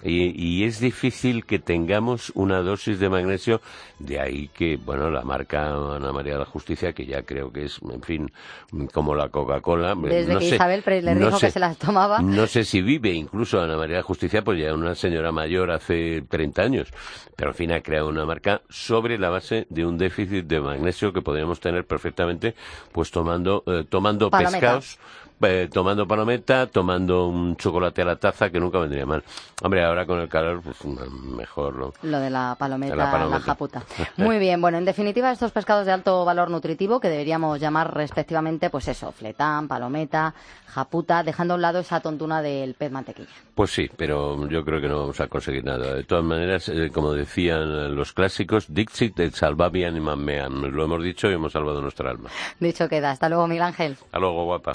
Y es difícil que tengamos una dosis de magnesio, de ahí que, bueno, la marca Ana María de la Justicia, que ya creo que es, en fin, como la Coca-Cola. Desde que Isabel le dijo que se las tomaba. No sé si vive incluso Ana María de la Justicia, pues ya una señora mayor hace 30 años. Pero, en fin, ha creado una marca sobre la base de un déficit de magnesio que podríamos tener perfectamente, pues tomando pescados, tomando palometa, tomando un chocolate a la taza, que nunca vendría mal. Hombre, ahora con el calor, pues mejor lo de la palometa, la japuta. Muy bien, bueno, en definitiva, estos pescados de alto valor nutritivo, que deberíamos llamar respectivamente, pues eso, fletán, palometa, japuta, dejando a un lado esa tontuna del pez mantequilla. Pues sí, pero yo creo que no vamos a conseguir nada. De todas maneras, como decían los clásicos, Dixit et salvavi animam meam. Lo hemos dicho y hemos salvado nuestra alma. Dicho queda. Hasta luego, Miguel Ángel. Hasta luego, guapa.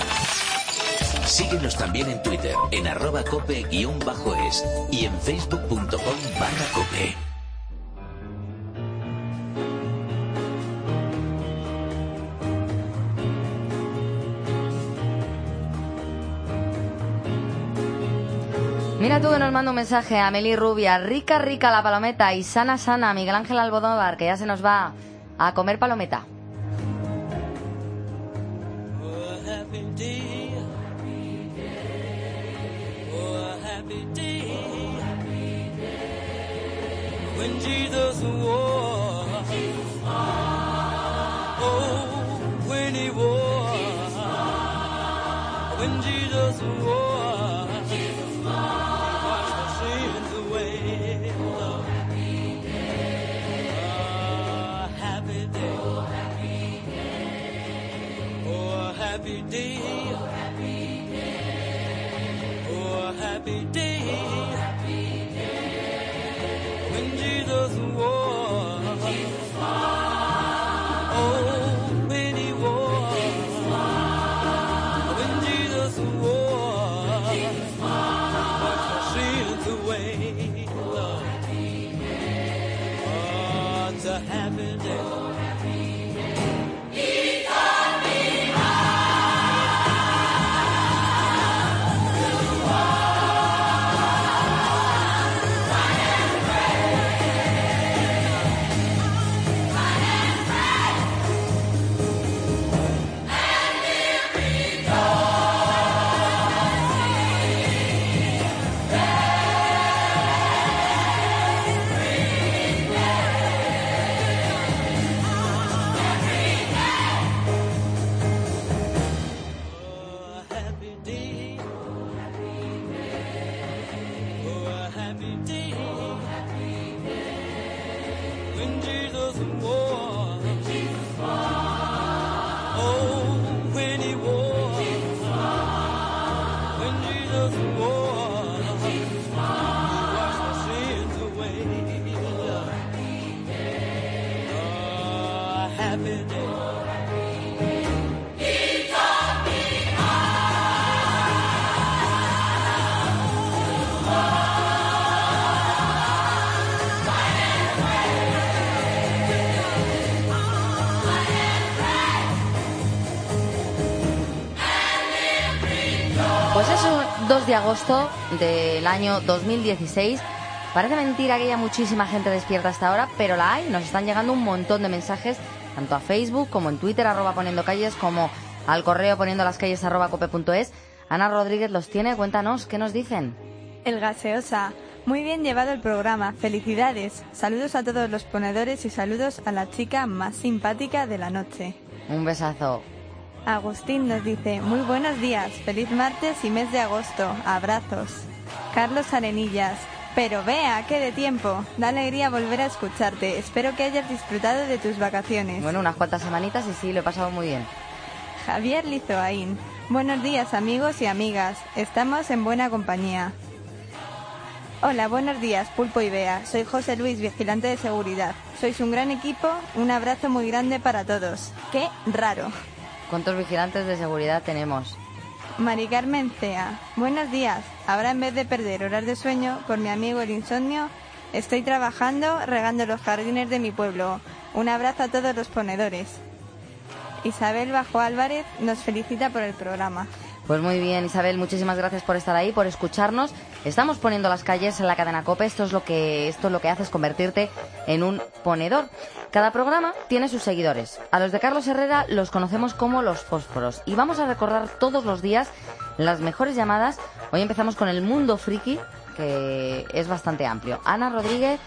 Síguenos también en Twitter, en @cope_es y en facebook.com/cope. Mira tú que nos manda un mensaje a Meli Rubia. Rica, rica la palometa y sana, sana. Miguel Ángel Almodóvar, que ya se nos va a comer palometa. When Jesus walked, oh, when he walked, when Jesus walked, he washed my sins away. Oh, happy day, oh, happy day, oh, happy day, oh, happy day, oh, happy day, oh, happy day. Jesus walked, oh, when he walked, when Jesus walked, washed my sins away. Oh, it's a happy day. He taught me happy day. He taught me 2 de agosto del año 2016. Parece mentira que haya muchísima gente despierta hasta ahora, pero la hay. Nos están llegando un montón de mensajes, tanto a Facebook como en Twitter, @poniendocalles, como al correo poniendolascalles@cope.es. Ana Rodríguez los tiene. Cuéntanos, ¿qué nos dicen? El Gaseosa. Muy bien llevado el programa. Felicidades. Saludos a todos los ponedores y saludos a la chica más simpática de la noche. Un besazo. Agustín nos dice, muy buenos días, feliz martes y mes de agosto, abrazos. Carlos Arenillas, pero vea, qué de tiempo, da alegría volver a escucharte, espero que hayas disfrutado de tus vacaciones. Bueno, unas cuantas semanitas y sí, lo he pasado muy bien. Javier Lizoaín, buenos días amigos y amigas, estamos en buena compañía. Hola, buenos días, Pulpo y Bea, soy José Luis, vigilante de seguridad. Sois un gran equipo, un abrazo muy grande para todos. ¡Qué raro! ¿Cuántos vigilantes de seguridad tenemos? Mari Carmen Cea, buenos días. Ahora en vez de perder horas de sueño por mi amigo el insomnio, estoy trabajando regando los jardines de mi pueblo. Un abrazo a todos los ponedores. Isabel Bajo Álvarez nos felicita por el programa. Pues muy bien, Isabel, muchísimas gracias por estar ahí, por escucharnos. Estamos poniendo las calles en la cadena COPE. Esto es lo que hace, es convertirte en un ponedor. Cada programa tiene sus seguidores. A los de Carlos Herrera los conocemos como los fósforos. Y vamos a recordar todos los días las mejores llamadas. Hoy empezamos con el mundo friki, que es bastante amplio. Ana Rodríguez,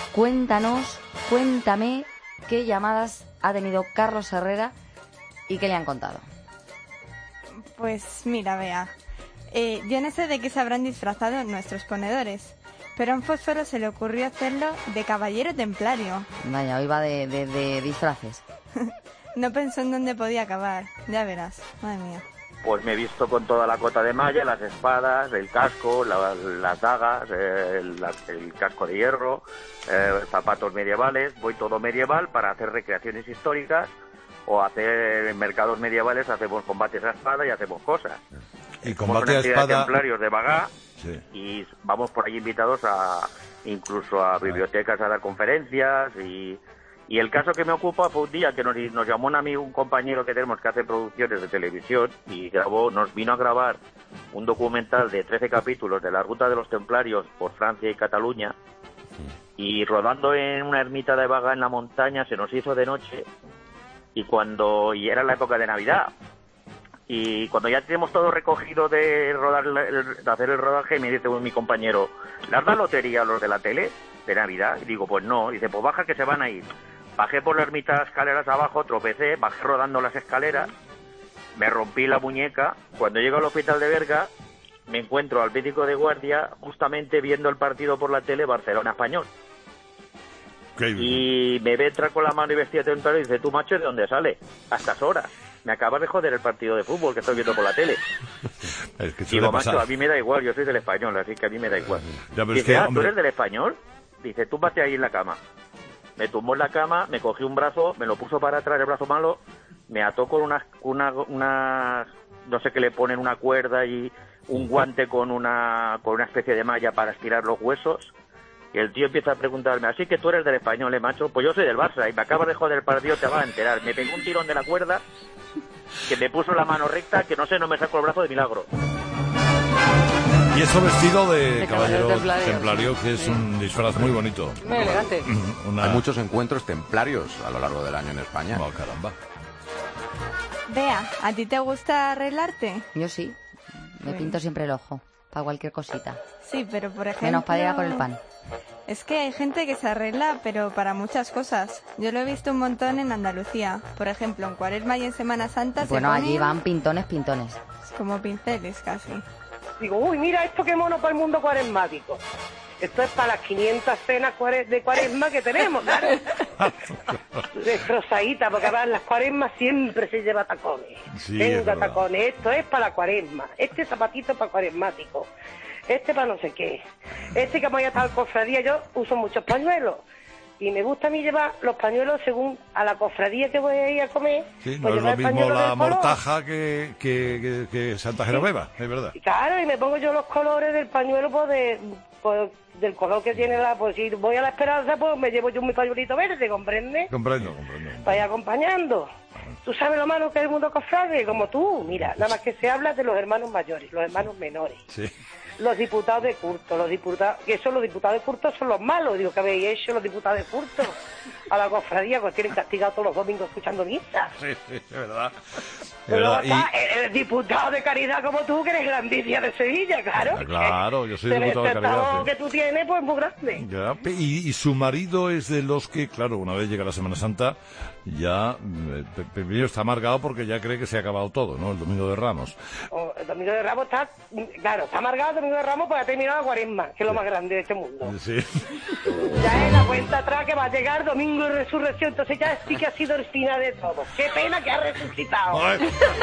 cuéntame qué llamadas ha tenido Carlos Herrera y qué le han contado. Pues mira, Bea, yo no sé de qué se habrán disfrazado nuestros ponedores, pero a un fósforo se le ocurrió hacerlo de caballero templario. Vaya, hoy va de disfraces. No pensó en dónde podía acabar, ya verás, madre mía. Pues me he visto con toda la cota de malla, las espadas, el casco, las dagas, el casco de hierro, zapatos medievales, voy todo medieval para hacer recreaciones históricas o hacer mercados medievales, hacemos combates a espada y hacemos cosas. Y combate a espada... de templarios de Bagá, sí. Y vamos por allí invitados incluso a bibliotecas a dar conferencias y el caso que me ocupa fue un día que nos llamó un compañero que tenemos que hace producciones de televisión y nos vino a grabar un documental de 13 capítulos de la ruta de los templarios por Francia y Cataluña, y rodando en una ermita de Bagá en la montaña se nos hizo de noche y era la época de Navidad. Y cuando ya tenemos todo recogido de hacer el rodaje, me dice mi compañero, ¿les da lotería a los de la tele de Navidad? Y digo, pues no. Y dice, pues baja que se van a ir. Bajé por la ermita escaleras abajo, tropecé, bajé rodando las escaleras, me rompí la muñeca. Cuando llego al hospital de Berga, me encuentro al médico de guardia justamente viendo el partido por la tele Barcelona-Español. Y me ve entrar con la mano y vestida de templario y dice, tú macho, ¿de dónde sale? A estas horas. Me acabas de joder el partido de fútbol que estoy viendo por la tele. Es que digo, macho, a mí me da igual, yo soy del Español, así que a mí me da igual. Ya, pero dice, es que, ¿tú eres del Español? Dice, túmbate ahí en la cama. Me tumbó en la cama, me cogió un brazo, me lo puso para atrás, el brazo malo, me ató con una no sé qué le ponen, una cuerda y un guante con una especie de malla para estirar los huesos. Y el tío empieza a preguntarme, así que tú eres del Español, macho. Pues yo soy del Barça y me acabas de joder el partido, te vas a enterar. Me pegó un tirón de la cuerda que me puso la mano recta, que no me sacó el brazo de milagro. Y eso vestido de caballero templario, que es un disfraz muy bonito. Muy elegante. Hay muchos encuentros templarios a lo largo del año en España. Oh, caramba. Bea, ¿a ti te gusta arreglarte? Yo sí, me pinto siempre el ojo, para cualquier cosita. Sí, pero por ejemplo... Menos para ir a por el pan. Es que hay gente que se arregla, pero para muchas cosas. Yo lo he visto un montón en Andalucía. Por ejemplo, en Cuaresma y en Semana Santa bueno, se ponen... allí van pintones. Como pinceles, casi. Digo, uy, mira esto qué mono para el mundo cuaresmático. Esto es para las 500 cenas de Cuaresma que tenemos, claro. Destrozadita, porque además las Cuaresmas siempre se lleva tacones. Sí, venga, tacones, esto es para la Cuaresma. Este zapatito para cuaresmático. Este para no sé qué. Este que voy a estar cofradía, yo uso muchos pañuelos. Y me gusta a mí llevar los pañuelos según a la cofradía que voy a ir a comer. Sí, pues no es lo mismo la mortaja que Santa Genoveva, es verdad. Y claro, y me pongo yo los colores del pañuelo del color que tiene pues si voy a la Esperanza, pues me llevo yo mi pañuelito verde, ¿comprende? Comprendo. Vaya acompañando. ¿Tú sabes lo malo que es el mundo cofrade? Como tú, mira, nada más que se habla de los hermanos mayores, los hermanos menores. Sí. Los diputados de culto, los diputados de culto son los malos. Digo, ¿qué habéis hecho los diputados de culto a la cofradía? Pues tienen castigado todos los domingos escuchando misa. Sí, es verdad. Pero está el diputado de caridad como tú, que eres grandísima de Sevilla, claro. Claro, yo soy diputado de caridad. Que tú tienes, pues muy grande. Ya, y su marido es de los que, claro, una vez llega la Semana Santa, ya primero está amargado porque ya cree que se ha acabado todo, ¿no? El Domingo de Ramos. El Domingo de Ramos está amargado el Domingo de Ramos porque ha terminado la Cuaresma, que es lo más grande de este mundo. Sí. Ya es la cuenta atrás que va a llegar Domingo de Resurrección, entonces ya sí que ha sido el final de todo. ¡Qué pena que ha resucitado! Ay.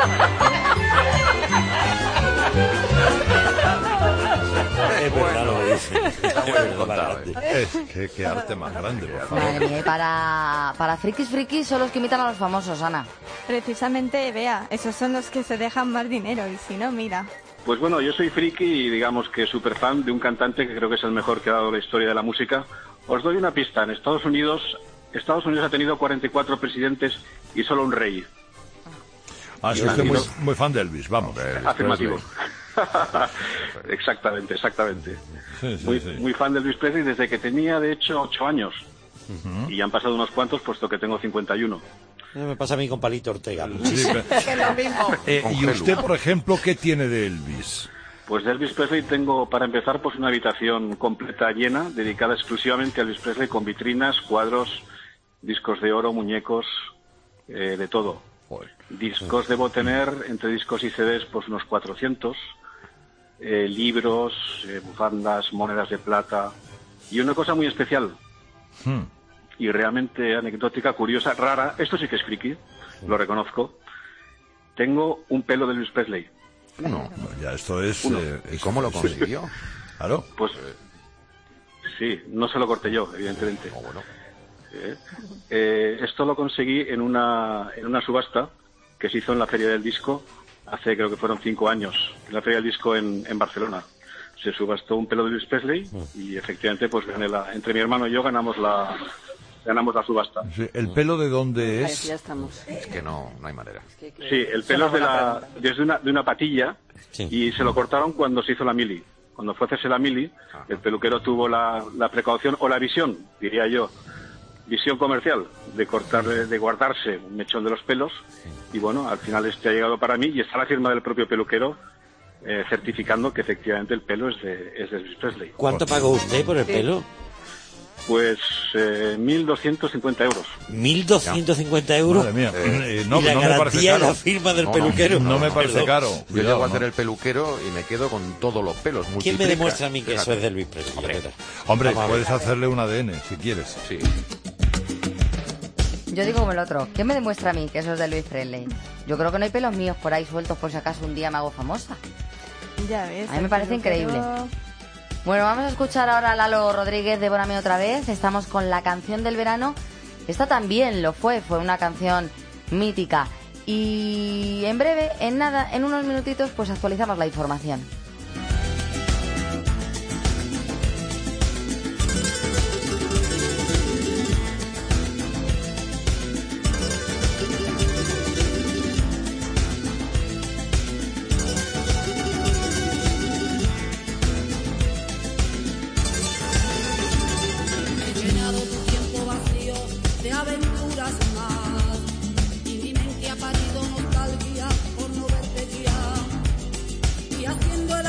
Es verdad lo que dice. Es que arte más grande, por favor. Madre mía, y para frikis son los que imitan a los famosos, Ana. Precisamente, Bea, esos son los que se dejan más dinero, y si no, mira. Pues bueno, yo soy friki y digamos que súper fan de un cantante que creo que es el mejor que ha dado la historia de la música. Os doy una pista, en Estados Unidos ha tenido 44 presidentes y solo un rey. Ah, sí, usted muy fan de Elvis, vamos. Afirmativo. Exactamente. Sí, muy fan de Elvis Presley desde que tenía, de hecho, 8 años. Y ya han pasado unos cuantos, puesto que tengo 51. Me pasa a mí con Palito Ortega. Sí, Es lo mismo. Y usted, por ejemplo, ¿qué tiene de Elvis? Pues de Elvis Presley tengo, para empezar, pues una habitación completa llena, dedicada exclusivamente a Elvis Presley, con vitrinas, cuadros, discos de oro, muñecos, de todo. Discos debo tener, entre discos y CDs, pues unos 400, libros, bufandas, monedas de plata, y una cosa muy especial, y realmente anecdótica, curiosa, rara, esto sí que es friki, lo reconozco, tengo un pelo de Elvis Presley. No, ya esto es... ¿Y cómo lo consiguió? Claro. Pues sí, no se lo corté yo, evidentemente. Esto lo conseguí en una subasta que se hizo en la Feria del Disco hace, creo que fueron 5 años, en la Feria del Disco en Barcelona. Se subastó un pelo de Elvis Presley y efectivamente pues entre mi hermano y yo ganamos la subasta. Sí, ¿el pelo de dónde es? Es que no hay manera. Sí, el pelo es de una patilla y se lo cortaron cuando se hizo la mili. Cuando fue a hacerse la mili, el peluquero tuvo la precaución o la visión, diría yo, visión comercial, de guardarse un mechón de los pelos, y bueno, al final ha llegado para mí y está la firma del propio peluquero certificando que efectivamente el pelo es de Elvis Presley. ¿Cuánto pagó usted por el pelo? Pues 1.250 euros. ¿1.250 euros? Madre mía. Y la garantía y la firma del peluquero. No me parece caro. Yo llego a hacer el peluquero y me quedo con todos los pelos. ¿Quién me demuestra a mí que eso es de Elvis Presley? Hombre, puedes hacerle un ADN si quieres. Sí. Yo digo como el otro, ¿quién me demuestra a mí que eso es de Elvis Presley? Yo creo que no hay pelos míos por ahí sueltos por si acaso un día me hago famosa. Ya ves. A mí me parece increíble. Bueno, vamos a escuchar ahora a Lalo Rodríguez de Bóname otra vez. Estamos con la canción del verano. Esta también lo fue una canción mítica. Y en breve, en unos minutitos, pues actualizamos la información. Haciendo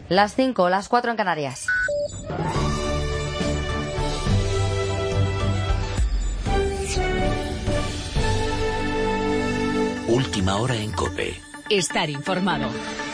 Las 5, las 4 en Canarias. Última hora en COPE. Estar informado.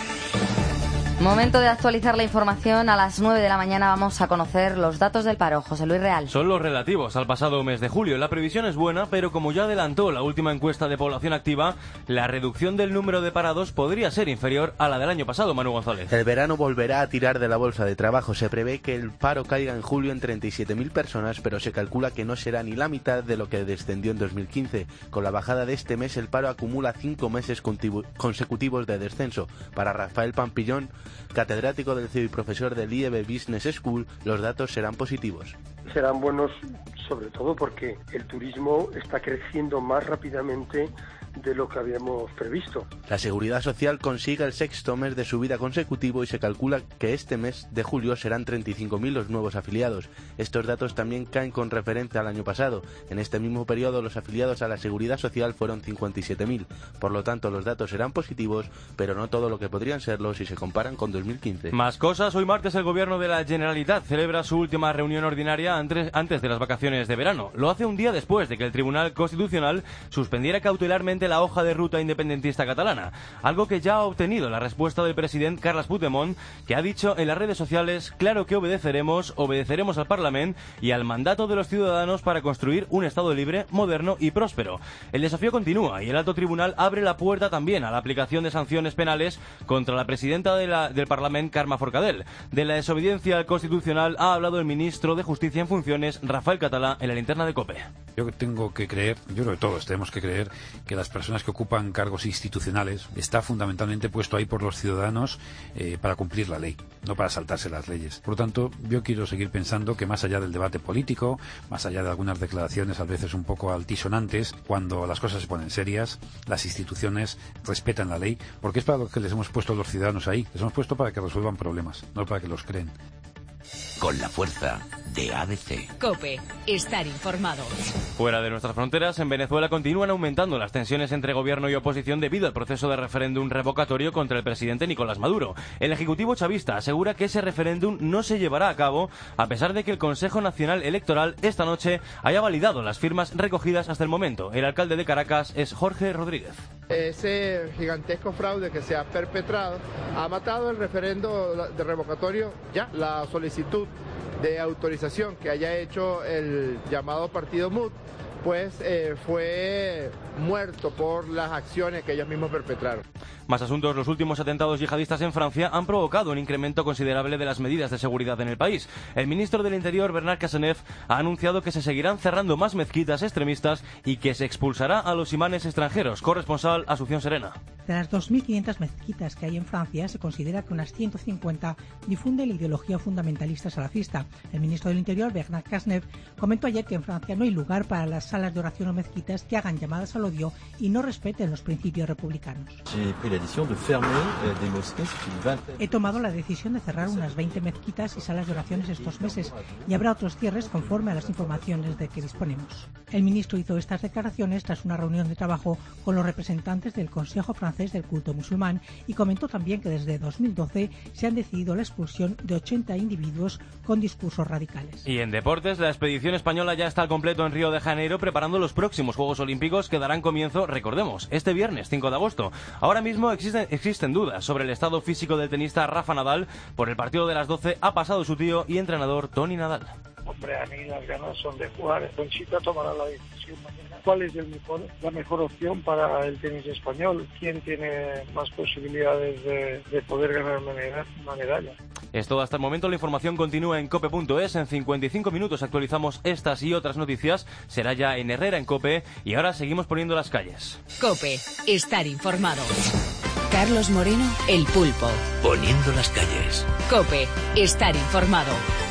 Momento de actualizar la información. A las 9 de la mañana vamos a conocer los datos del paro. José Luis Real. Son los relativos al pasado mes de julio. La previsión es buena, pero como ya adelantó la última encuesta de población activa, la reducción del número de parados podría ser inferior a la del año pasado, Manu González. El verano volverá a tirar de la bolsa de trabajo. Se prevé que el paro caiga en julio en 37.000 personas, pero se calcula que no será ni la mitad de lo que descendió en 2015. Con la bajada de este mes, el paro acumula 5 meses consecutivos de descenso. Para Rafael Pampillón, catedrático del CIO y profesor del IEB Business School, los datos serán positivos. Serán buenos sobre todo porque el turismo está creciendo más rápidamente de lo que habíamos previsto. La Seguridad Social consigue el 6º mes de subida consecutivo y se calcula que este mes de julio serán 35.000 los nuevos afiliados. Estos datos también caen con referencia al año pasado. En este mismo periodo los afiliados a la Seguridad Social fueron 57.000. Por lo tanto, los datos serán positivos, pero no todo lo que podrían serlo si se comparan con 2015. Más cosas. Hoy martes el Gobierno de la Generalitat celebra su última reunión ordinaria antes de las vacaciones de verano. Lo hace un día después de que el Tribunal Constitucional suspendiera cautelarmente la hoja de ruta independentista catalana, algo que ya ha obtenido la respuesta del presidente Carles Puigdemont, que ha dicho en las redes sociales: claro que obedeceremos al Parlamento y al mandato de los ciudadanos para construir un Estado libre, moderno y próspero. El desafío continúa y el alto tribunal abre la puerta también a la aplicación de sanciones penales contra la presidenta del Parlamento, Carme Forcadell. De la desobediencia al Constitucional ha hablado el ministro de Justicia en funciones, Rafael Català, en la linterna de COPE. Yo creo que todos tenemos que creer que las personas que ocupan cargos institucionales está fundamentalmente puesto ahí por los ciudadanos para cumplir la ley, no para saltarse las leyes. Por lo tanto, yo quiero seguir pensando que más allá del debate político, más allá de algunas declaraciones a veces un poco altisonantes, cuando las cosas se ponen serias, las instituciones respetan la ley, porque es para lo que les hemos puesto a los ciudadanos ahí. Les hemos puesto para que resuelvan problemas, no para que los creen. Con la fuerza de ABC. COPE. Estar informado. Fuera de nuestras fronteras, en Venezuela continúan aumentando las tensiones entre gobierno y oposición debido al proceso de referéndum revocatorio contra el presidente Nicolás Maduro. El ejecutivo chavista asegura que ese referéndum no se llevará a cabo a pesar de que el Consejo Nacional Electoral esta noche haya validado las firmas recogidas hasta el momento. El alcalde de Caracas es Jorge Rodríguez. Ese gigantesco fraude que se ha perpetrado ha matado el referendo de revocatorio ya. La solicitud de autorización que haya hecho el llamado partido MUD, pues fue muerto por las acciones que ellos mismos perpetraron. Más asuntos. Los últimos atentados yihadistas en Francia han provocado un incremento considerable de las medidas de seguridad en el país. El ministro del Interior, Bernard Cazeneuve, ha anunciado que se seguirán cerrando más mezquitas extremistas y que se expulsará a los imanes extranjeros. Corresponsal, Asunción Serena. De las 2.500 mezquitas que hay en Francia, se considera que unas 150 difunden la ideología fundamentalista salafista. El ministro del Interior, Bernard Cazeneuve, comentó ayer que en Francia no hay lugar para las salas de oración o mezquitas que hagan llamadas al odio y no respeten los principios republicanos. He tomado la decisión de cerrar unas 20 mezquitas y salas de oraciones estos meses y habrá otros cierres conforme a las informaciones de que disponemos. El ministro hizo estas declaraciones tras una reunión de trabajo con los representantes del Consejo Francés del Culto Musulmán y comentó también que desde 2012 se han decidido la expulsión de 80 individuos con discursos radicales. Y en deportes, la expedición española ya está al completo en Río de Janeiro preparando los próximos Juegos Olímpicos que darán comienzo, recordemos, este viernes 5 de agosto. Ahora mismo existen dudas sobre el estado físico del tenista Rafa Nadal. Por el partido de las 12 ha pasado su tío y entrenador Toni Nadal. Hombre, a mí las ganas son de jugar. Conchita tomará la decisión mañana. ¿Cuál es la mejor opción para el tenis español? ¿Quién tiene más posibilidades de poder ganar una medalla? Es todo hasta el momento. La información continúa en cope.es. En 55 minutos actualizamos estas y otras noticias. Será ya en Herrera, en COPE. Y ahora seguimos poniendo las calles. COPE. Estar informado. Carlos Moreno, El Pulpo. Poniendo las calles. COPE. Estar informado.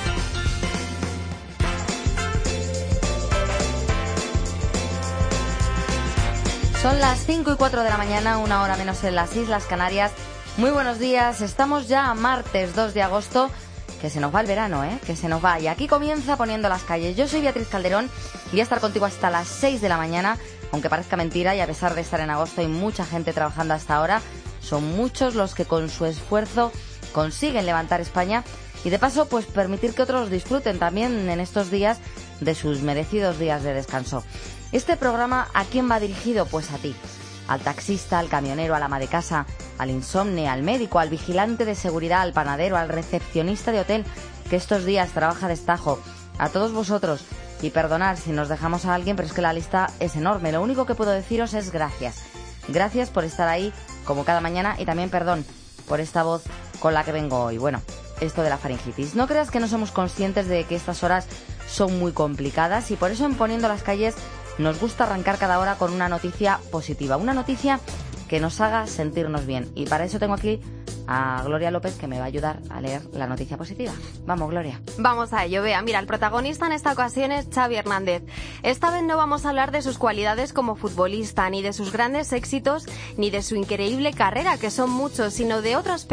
Son las 5 y 4 de la mañana, 1 hora menos en las Islas Canarias. Muy buenos días, estamos ya a martes 2 de agosto, que se nos va el verano, que se nos va. Y aquí comienza Poniendo las calles. Yo soy Beatriz Calderón y voy a estar contigo hasta las 6 de la mañana, aunque parezca mentira y a pesar de estar en agosto hay mucha gente trabajando hasta ahora. Son muchos los que con su esfuerzo consiguen levantar España y de paso pues permitir que otros disfruten también en estos días de sus merecidos días de descanso. Este programa, ¿a quién va dirigido? Pues a ti, al taxista, al camionero, al ama de casa, al insomne, al médico, al vigilante de seguridad, al panadero, al recepcionista de hotel que estos días trabaja de estajo, a todos vosotros. Y perdonad si nos dejamos a alguien, pero es que la lista es enorme. Lo único que puedo deciros es gracias. Gracias por estar ahí como cada mañana y también perdón por esta voz con la que vengo hoy. Bueno, esto de la faringitis. No creas que no somos conscientes de que estas horas son muy complicadas y por eso en Poniendo las Calles nos gusta arrancar cada hora con una noticia positiva, una noticia que nos haga sentirnos bien. Y para eso tengo aquí a Gloria López, que me va a ayudar a leer la noticia positiva. Vamos, Gloria. Vamos a ello, Bea. Mira, el protagonista en esta ocasión es Xavi Hernández. Esta vez no vamos a hablar de sus cualidades como futbolista, ni de sus grandes éxitos, ni de su increíble carrera, que son muchos, sino de otros